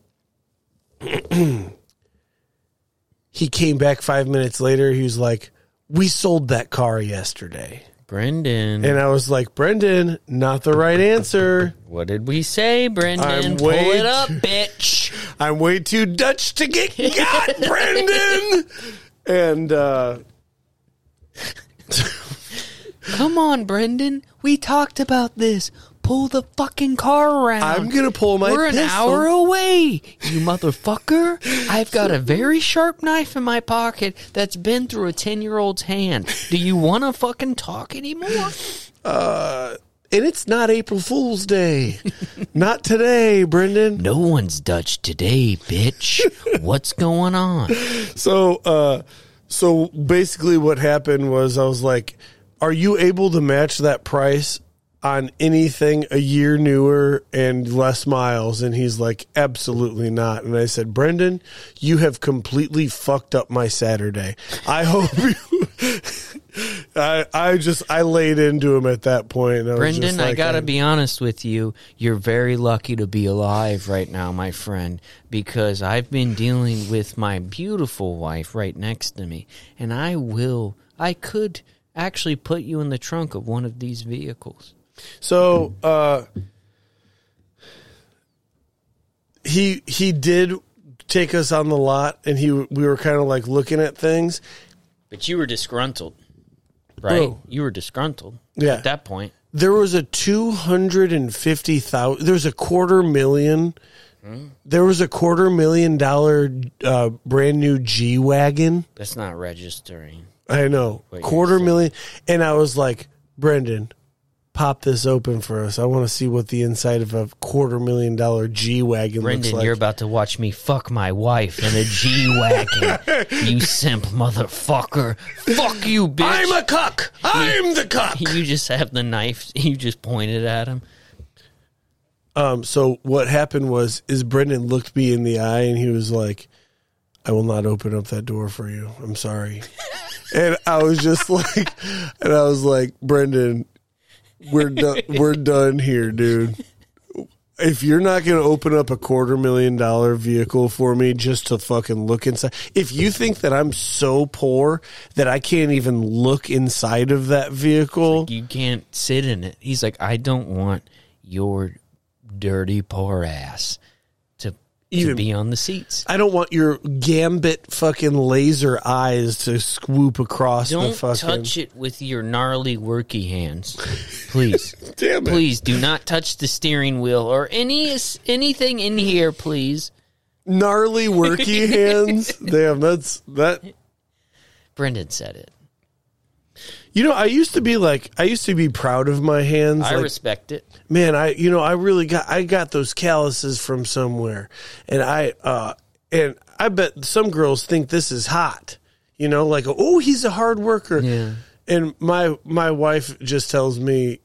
he came back 5 minutes later. He was like, we sold that car yesterday. Brendan. And I was like, Brendan, not the right answer. What did we say, Brendan? Pull it up, bitch. I'm way too Dutch to get got, Brendan. And, come on, Brendan. We talked about this. pull the fucking car around. I'm gonna pull my We're an pistol. hour away, you motherfucker. I've got a very sharp knife in my pocket that's been through a 10-year-old's hand. Do you want to fucking talk anymore? And it's not April Fool's Day. Not today, Brendan. No one's Dutch today, bitch. What's going on? So basically what happened was I was like, are you able to match that price on anything a year newer and less miles? And he's like, absolutely not. And I said, Brendan, you have completely fucked up my Saturday. I hope you... I laid into him at that point. And I was Brendan, just like, I gotta be honest with you. You're very lucky to be alive right now, my friend, because I've been dealing with my beautiful wife right next to me, and I could actually put you in the trunk of one of these vehicles. So he did take us on the lot, and we were kind of like looking at things. But you were disgruntled, right? Bro. You were disgruntled Yeah. at that point. There was a $250,000. There's a $250,000. There was a $250,000 brand new G-Wagon. That's not registering. I know, What you're $250,000. And I was like, Brendan, pop this open for us. I want to see what the inside of a $250,000 G-Wagon looks Brendan, like. you're about to watch me fuck my wife in a G-Wagon. You simp motherfucker. Fuck you, bitch. I'm a cuck. I'm the cuck. You just have the knife. You just pointed at him. So what happened is Brendan looked me in the eye and he was like, I will not open up that door for you. I'm sorry. And I was just like, Brendan, we're done here, dude. If you're not going to open up a $250,000 vehicle for me just to fucking look inside, if you think that I'm so poor that I can't even look inside of that vehicle, You can't sit in it. He's like, I don't want your dirty poor ass to be on the seats. I don't want your gambit fucking laser eyes to swoop across the Don't fucking... touch it with your gnarly worky hands. Please. Damn it. Please do not touch the steering wheel or anything in here, please. Gnarly worky hands. Damn, that. Brendan said it. You know, I used to be proud of my hands. I Like, respect it. man, I got those calluses from somewhere, and I bet some girls think this is hot. You know, like, oh, he's a hard worker. Yeah. And my wife just tells me,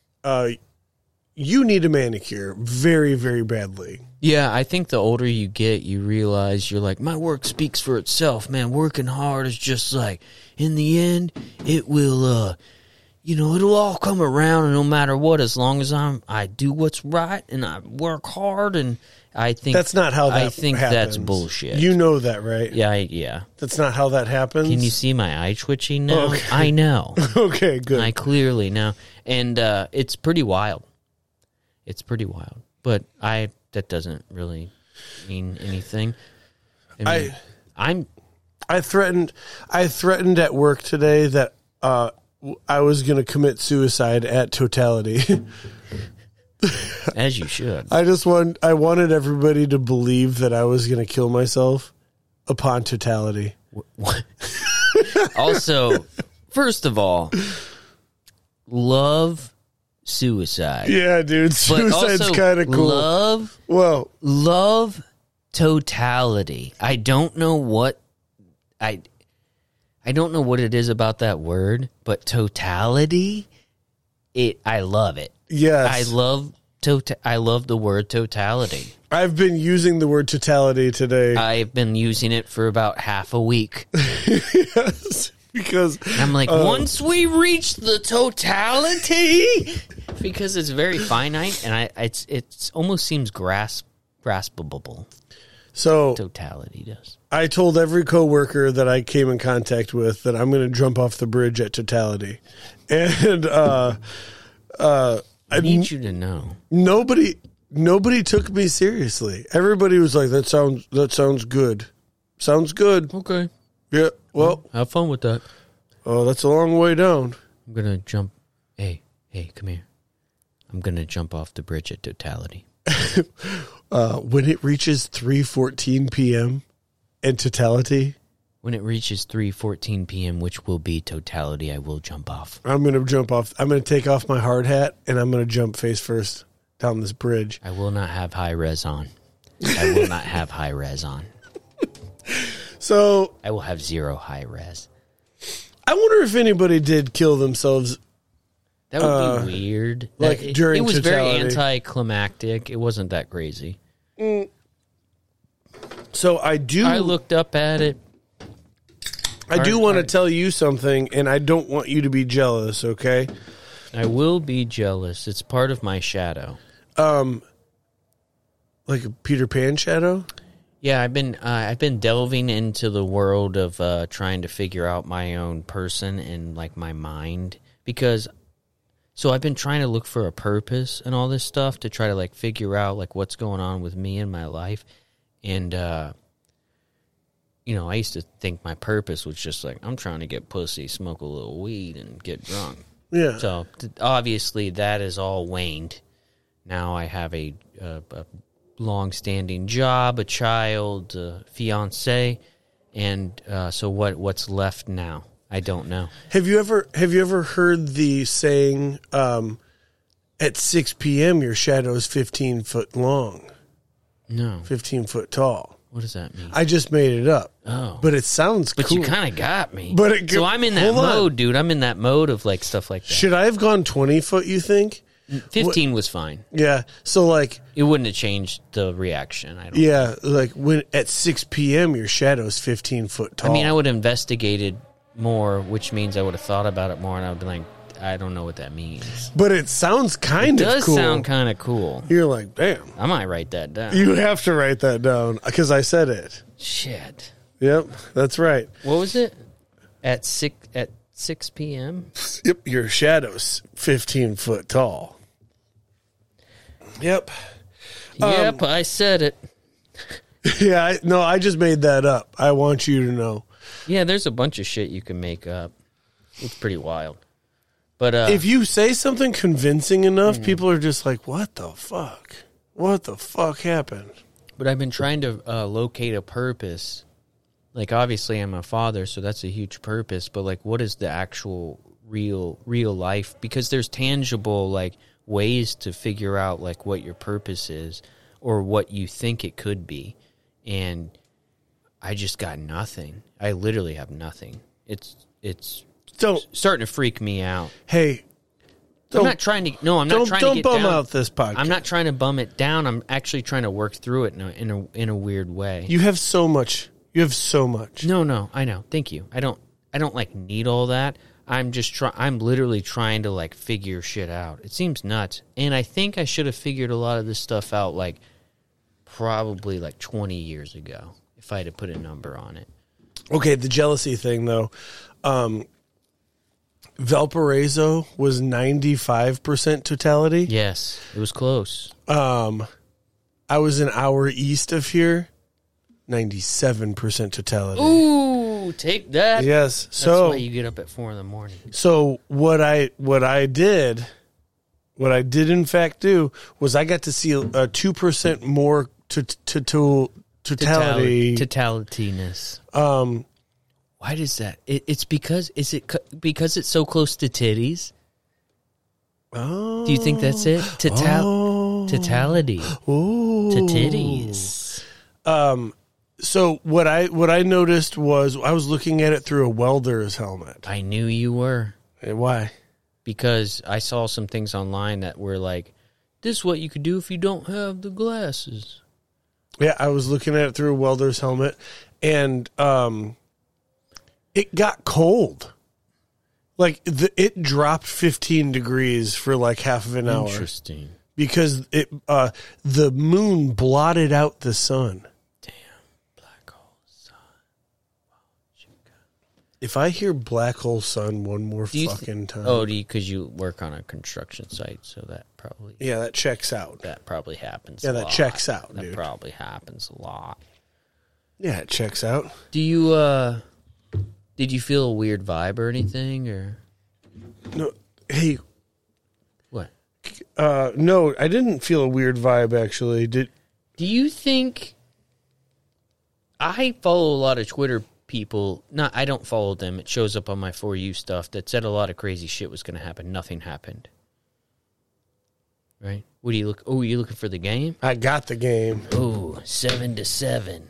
you need a manicure very, very badly. Yeah, I think the older you get, you realize you're like, my work speaks for itself, man. Working hard is just like, in the end, it will, it'll all come around, and no matter what, as long as I do what's right and I work hard, and I think That's not how that I think happens. that's bullshit. You know that, right? Yeah. That's not how that happens. Can you see my eye twitching now? Okay. I know. Okay, good. I clearly know. And it's pretty wild. It's pretty wild. But that doesn't really mean anything. I threatened at work today that I was going to commit suicide at Totality. as you should. I wanted everybody to believe that I was going to kill myself upon Totality. Also, first of all, love suicide. Yeah, dude, But suicide's also kind of cool. Love totality. I don't know what I don't know what it is about that word, but totality, I love it. Yes, I love the word totality. I've been using the word totality today. I've been using it for about half a week. Yes, because I'm like, once we reach the totality, because it's very finite, and it almost seems graspable. so Totality does. I told every coworker that I came in contact with that I'm going to jump off the bridge at Totality, and I need you to know. Nobody took me seriously. Everybody was like, that sounds good. Sounds good. Okay. Yeah. Well, Have fun with that. oh, that's a long way down. I'm going to jump. Hey, come here. I'm going to jump off the bridge at totality. When it reaches 3:14 p.m. and totality, When it reaches 3:14 p.m., which will be totality, I will jump off. I'm going to jump off. I'm going to take off my hard hat, and I'm going to jump face first down this bridge. I will not have high res on. I will not have high res on. So I will have 0 high res. I wonder if anybody did kill themselves. That would be weird. like during it was very totality. anticlimactic. It wasn't that crazy. So I looked up at it. want to Alright. tell you something, and I don't want you to be jealous, okay? I will be jealous. It's part of my shadow. Like a Peter Pan shadow? Yeah, I've been delving into the world of trying to figure out my own person and like my mind, because so I've been trying to look for a purpose and all this stuff to try to like figure out like what's going on with me in my life. And you know, I used to think my purpose was just like, I'm trying to get pussy, smoke a little weed, and get drunk. Yeah. So obviously that is all waned. Now I have a long-standing job, a child, a fiance, and so what's left now? I don't know. Have you ever heard the saying, at 6 p.m. your shadow is 15 foot long, No. 15 foot tall? What does that mean? I just made it up. Oh. But it sounds But cool. you kind of got me. But it- so I'm in that hold on. mode, dude. I'm in that mode of like stuff like that. Should I have gone 20 foot, you think? 15 was fine. Yeah. So like, It wouldn't have changed the reaction. I don't. yeah, like when at 6 p.m. your shadow is 15 foot tall. I mean, I would have investigated more, which means I would have thought about it more, and I would be like, I don't know what that means. But it sounds kind It of does cool. sound kind of cool. You're like, damn. I might write that down. You have to write that down because I said it. Shit. Yep, that's right. What was it? At 6 p.m.? Yep, your shadow's 15 foot tall. Yep. Yep, I said it. Yeah, I just made that up. I want you to know. Yeah, there's a bunch of shit you can make up. It's pretty wild. But If you say something convincing enough, people are just like, what the fuck? What the fuck happened? But I've been trying to locate a purpose. Like, obviously, I'm a father, so that's a huge purpose. But, like, what is the actual real life? Because there's tangible, like, ways to figure out, like, what your purpose is or what you think it could be. And I just got nothing. I literally have nothing. It's Don't. starting to freak me out. Hey. I'm not trying to. No, I'm not trying to Don't get bum down. out this podcast. I'm not trying to bum it down. I'm actually trying to work through it in a weird way. You have so much. You have so much. No, I know. Thank you. I don't like need all that. I'm just I'm literally trying to like figure shit out. It seems nuts. And I think I should have figured a lot of this stuff out like probably like 20 years ago if I had to put a number on it. Okay, the jealousy thing though. Valparaiso was 95% totality. Yes, it was close. I was an hour east of here, 97% totality. Ooh, take that. Yes. That's So why you get up at 4 a.m. So what I did in fact do was I got to see a 2% more totality. Totalityness. Why does that? It's because because it's so close to titties. Oh, Do you think that's it? Totality ooh. to titties. So what I noticed was I was looking at it through a welder's helmet. I knew you were. Why? Because I saw some things online that were like, this is what you could do if you don't have the glasses. Yeah, I was looking at it through a welder's helmet, and it got cold. Like it dropped 15 degrees for like half of an hour Interesting. because the moon blotted out the sun. Damn. Black hole sun. If I hear black hole sun one more fucking time, Oh, because you work on a construction site, so that probably yeah, that checks out. happens. Yeah, a that lot. checks out, That dude. probably happens a lot. Yeah, it checks out. Do you did you feel a weird vibe or anything or No, hey, what? No, I didn't feel a weird vibe, actually. Do you think... I follow a lot of Twitter people. I don't follow them. It shows up on my For You stuff that said a lot of crazy shit was going to happen. Nothing happened. Right? What do you look... Oh, you looking for the game? I got the game. Oh, 7-7.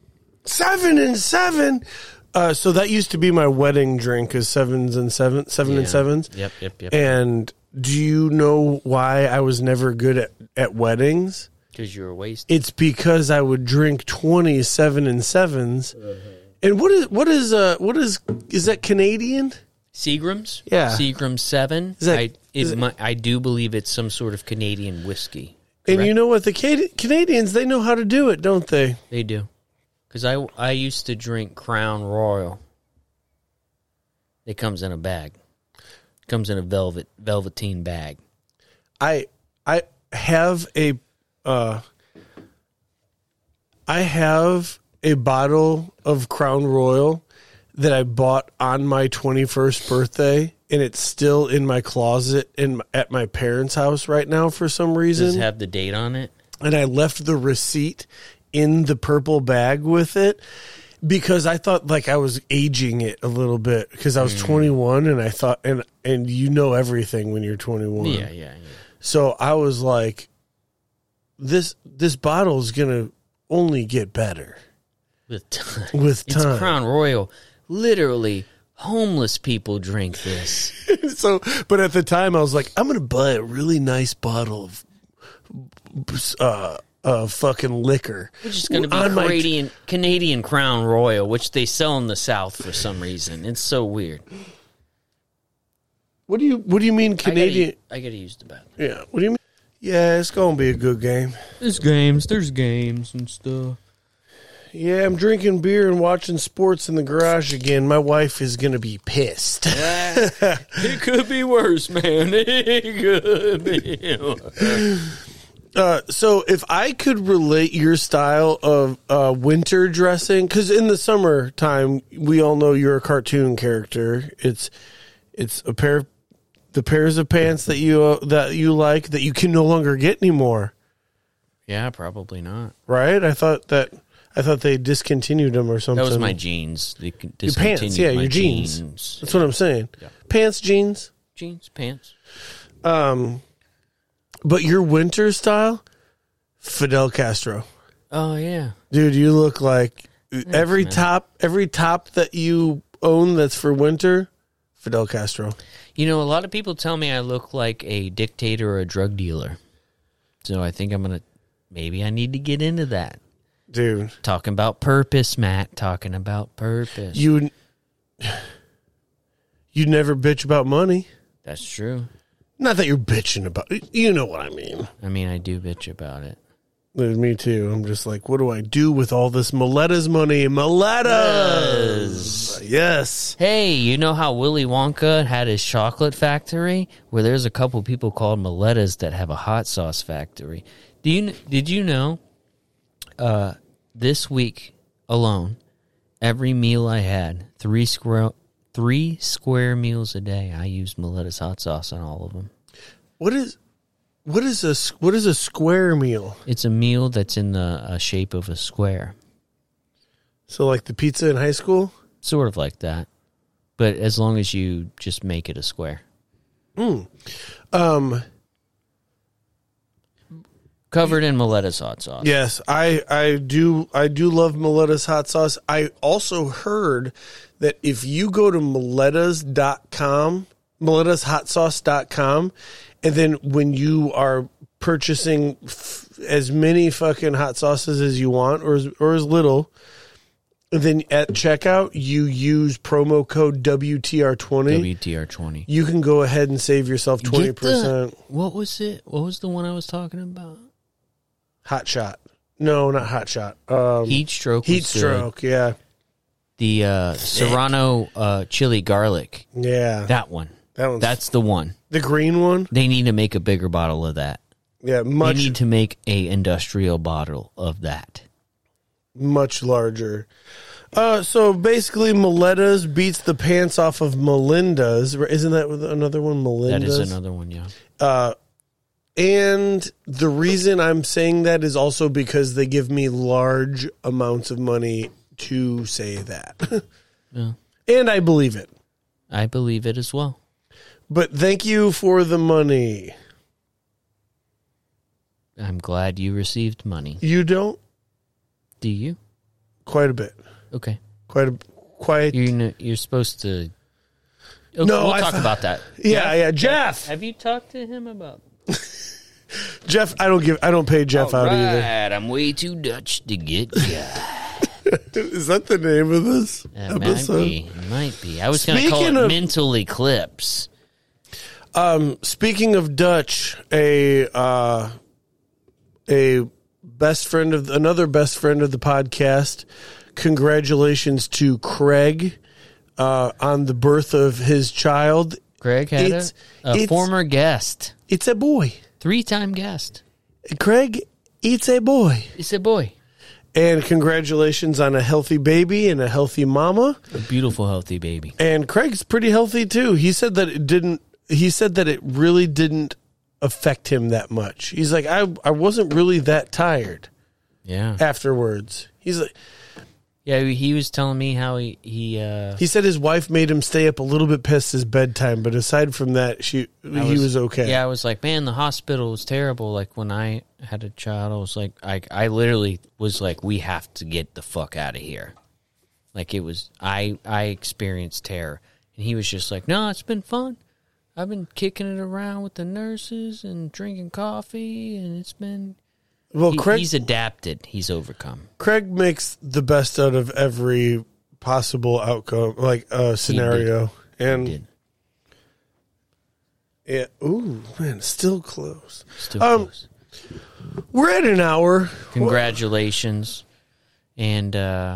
7-7? So that used to be my wedding drink, is 7s and 7s. Yep. And do you know why I was never good at weddings? Because you were wasted. It's because I would drink 20 7 and 7s. And what is that Canadian? Seagram's? Yeah. Seagram's 7. I do believe it's some sort of Canadian whiskey. And correct? you know what? The Canadians, they know how to do it, don't they? They do. Because I used to drink Crown Royal. It comes in a bag. Comes in a velveteen bag. I have a bottle of Crown Royal that I bought on my 21st birthday, and it's still in my closet at my parents' house right now for some reason. Does it have the date on it? And I left the receipt in the purple bag with it because I thought like I was aging it a little bit because I was 21 and I thought, and you know everything when you're 21. Yeah. So I was like, this bottle is going to only get better With time. with It's time. Crown Royal. Literally, homeless people drink this. So, but at the time I was like, I'm going to buy a really nice bottle of fucking liquor. Which is going to On my be Canadian Crown Royal, which they sell in the South for some reason. It's so weird. What do you mean Canadian? I gotta use the bathroom. Yeah. What do you mean? Yeah, it's going to be a good game. There's games and stuff. Yeah, I'm drinking beer and watching sports in the garage again. My wife is going to be pissed. It could be worse, man. It could be worse. So if I could relate your style of winter dressing, because in the summertime, we all know you're a cartoon character. It's the pairs of pants that you like that you can no longer get anymore. Yeah, probably not. Right? I thought they discontinued them or something. That was my jeans. They Your pants, yeah, my your jeans. That's what I'm saying. Yeah. Pants, jeans. Jeans, pants. But your winter style, Fidel Castro. Oh yeah, Dude, you look like every man. top that you own that's for winter, Fidel Castro. You know, a lot of people tell me I look like a dictator or a drug dealer. So I think maybe I need to get into that. Dude. Talking about purpose, Matt. Talking about purpose. You never bitch about money. That's true. Not that you're bitching about it. You know what I mean. I mean, I do bitch about it. Me too. I'm just like, what do I do with all this Miletta's money? Miletta's! Yes. Hey, you know how Willy Wonka had his chocolate factory? Where there's a couple people called Miletta's that have a hot sauce factory. Did you know this week alone, every meal I had, three square meals a day, I used Miletta's hot sauce on all of them. What is a square meal? It's a meal that's in the shape of a square. So like the pizza in high school? Sort of like that. But as long as you just make it a square. Covered in Miletta's hot sauce. Yes, I do love Miletta's hot sauce. I also heard that if you go to Miletta's.com, Miletta'sHotSauce.com, and then when you are purchasing as many fucking hot sauces as you want or as little, and then at checkout you use promo code WTR20. WTR20. You can go ahead and save yourself 20%. What was it? What was the one I was talking about? Hot Shot. No, not Hot Shot. Heat Stroke. Heat was good. Stroke, yeah. The Serrano chili garlic. Yeah. That one. one's That's the one. the green one. They need to make a bigger bottle of that. Yeah, They much need to make a industrial bottle of that. much larger. So basically, Miletta's beats the pants off of Melinda's. Isn't that another one? Melinda's. That is another one, yeah. And the reason I'm saying that is also because they give me large amounts of money to say that. Yeah. And I believe it. I believe it as well. But thank you for the money. I'm glad you received money. You don't? Do you? Quite a bit. Okay. Quite. You're supposed to. Okay, No, we'll I talk thought- about that. Yeah. Jeff. Have you talked to him about? Jeff, I don't pay Jeff out either. Right, I'm way too Dutch to get guy. Is that the name of this episode? Might be. I was going to call Speaking it of- mental eclipse. Speaking of Dutch, another best friend of the podcast. Congratulations to Craig on the birth of his child. Greg had It's- a former guest, It's a boy. 3-time guest. Craig, it's a boy. It's a boy. And congratulations on a healthy baby and a healthy mama. A beautiful, healthy baby. And Craig's pretty healthy too. He said that it really didn't affect him that much. He's like, I wasn't really that tired Yeah. afterwards. He's like, Yeah, he was telling me how he he said his wife made him stay up a little bit past his bedtime, but aside from that, he was okay. Yeah, I was like, man, the hospital was terrible. Like when I had a child, I was like, I literally was like, we have to get the fuck out of here. Like it was, I experienced terror, and he was just like, no, it's been fun. I've been kicking it around with the nurses and drinking coffee, and it's been. Well, He's adapted. He's overcome. Craig makes the best out of every possible outcome, like scenario. And Did. yeah, ooh, man, still close. Still close. We're at an hour. Congratulations. And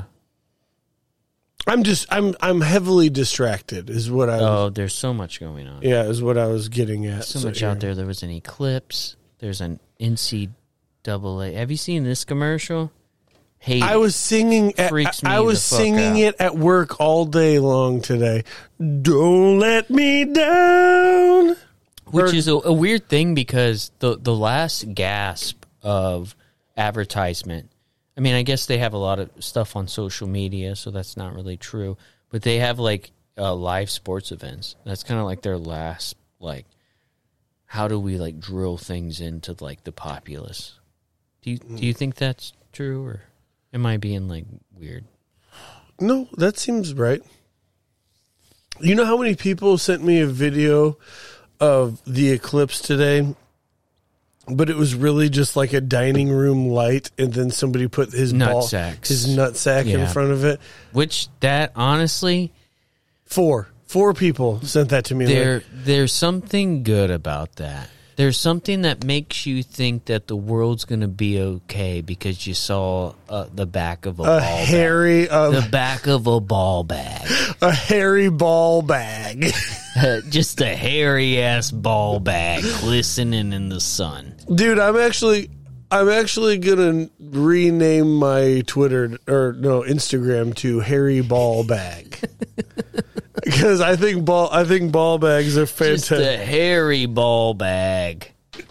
I'm heavily distracted. Is what I. oh, there's so much going on. Yeah, is what I was getting at. So much out there. There was an eclipse. There's an NCAA. Have you seen this commercial? Hate I was singing. Freaks me I was the fuck singing out. it at work all day long today. Don't let me down. Which is a weird thing because the last gasp of advertisement, I mean, I guess they have a lot of stuff on social media, so that's not really true. But they have like live sports events. That's kind of like their last, like, how do we like drill things into like the populace? Do you think that's true, or am I being like weird? No, that seems right. You know how many people sent me a video of the eclipse today? But it was really just like a dining room light, and then somebody put his Nutsacks. his nutsack in Yeah. front of it. Which that honestly, Four people sent that to me. there's something good about that. There's something that makes you think that the world's going to be okay because you saw the back of a ball bag. The back of a ball bag. a hairy ball bag. Just a hairy ass ball bag glistening in the sun. Dude, I'm actually gonna rename my Instagram to Hairy Ball Bag. Because I think ball bags are Just fantastic. a hairy ball bag.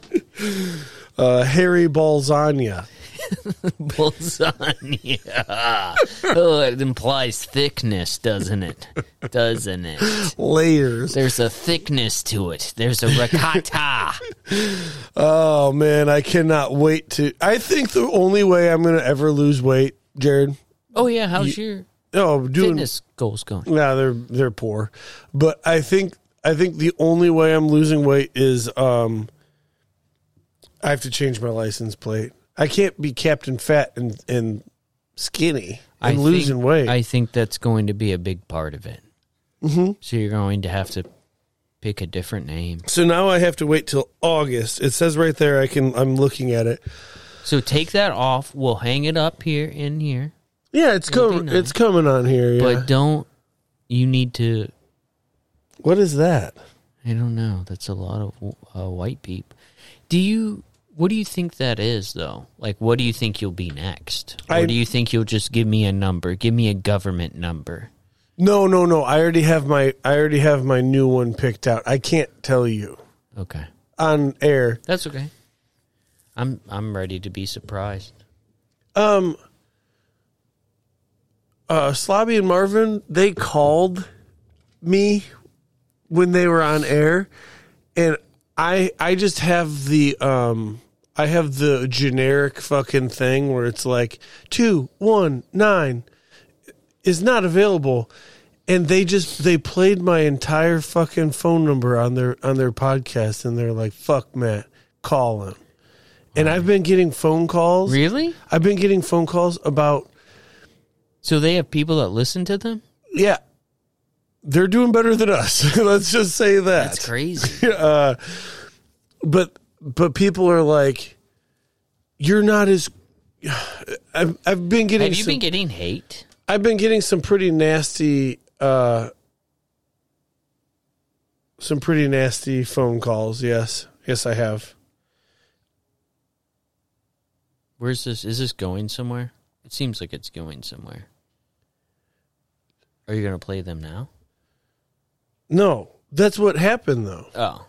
Hairy Balzania. Lasagna. Oh, it implies thickness, doesn't it? Doesn't it? Layers. There's a thickness to it. There's a ricotta. Oh man, I cannot wait to. I think the only way I'm gonna ever lose weight, Jared. Oh yeah, how's your fitness goals going? No, they're poor, but I think the only way I'm losing weight is I have to change my license plate. I can't be Captain Fat and skinny and losing weight. I think that's going to be a big part of it. Mm-hmm. So you're going to have to pick a different name. So now I have to wait till August. It says right there I'm looking at it. So take that off. We'll hang it up here in here. Yeah, it's coming. nice. It's coming on here. Yeah. But you need to. What is that? I don't know. That's a lot of white peep. What do you think that is, though? Like, what do you think you'll be next? Or do you think you'll just give me a number? Give me a government number. No. I already have my new one picked out. I can't tell you. Okay. on air. That's okay. I'm ready to be surprised. Slobby and Marvin, they called me when they were on air, and I just have the I have the generic fucking thing where it's like 219 is not available, and they played my entire fucking phone number on their podcast, and they're like, "Fuck Matt, call him." And I've been getting phone calls. Really? I've been getting phone calls about. So they have people that listen to them? Yeah, they're doing better than us. Let's just say that. That's crazy. But people are like, you're not as. I've been getting. Have you been getting hate? I've been getting some pretty nasty. Some pretty nasty phone calls. Yes, I have. Where's this? Is this going somewhere? It seems like it's going somewhere. Are you going to play them now? No, that's what happened though. Oh.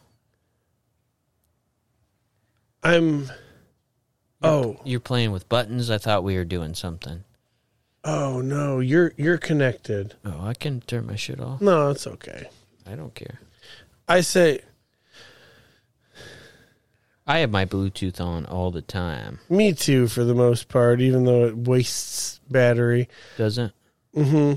You're playing with buttons? I thought we were doing something. Oh no, you're connected. Oh, I can turn my shit off. No, it's okay. I don't care. I say, I have my Bluetooth on all the time. me too for the most part, even though it wastes battery. Doesn't? Mm-hmm.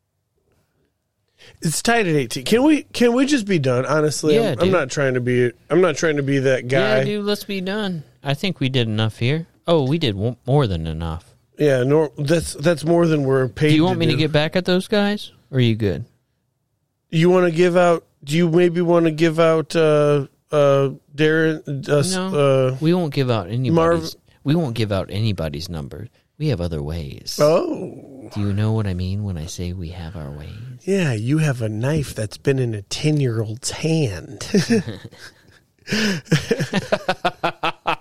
It's tight at 18. Can we just be done? Honestly, Yeah, I'm dude. not trying to be that guy. Yeah, dude, let's be done. I think we did enough here. Oh, we did more than enough. Yeah, that's more than we're paid. Do you want me to do. get back at those guys? Or are you good? You want to give out? Do you maybe want to give out Darren? No, we won't give out anybody's. Marv- We won't give out anybody's number. We have other ways. Oh, Do you know what I mean when I say we have our ways? yeah. You have a knife that's been in a 10-year-old's hand.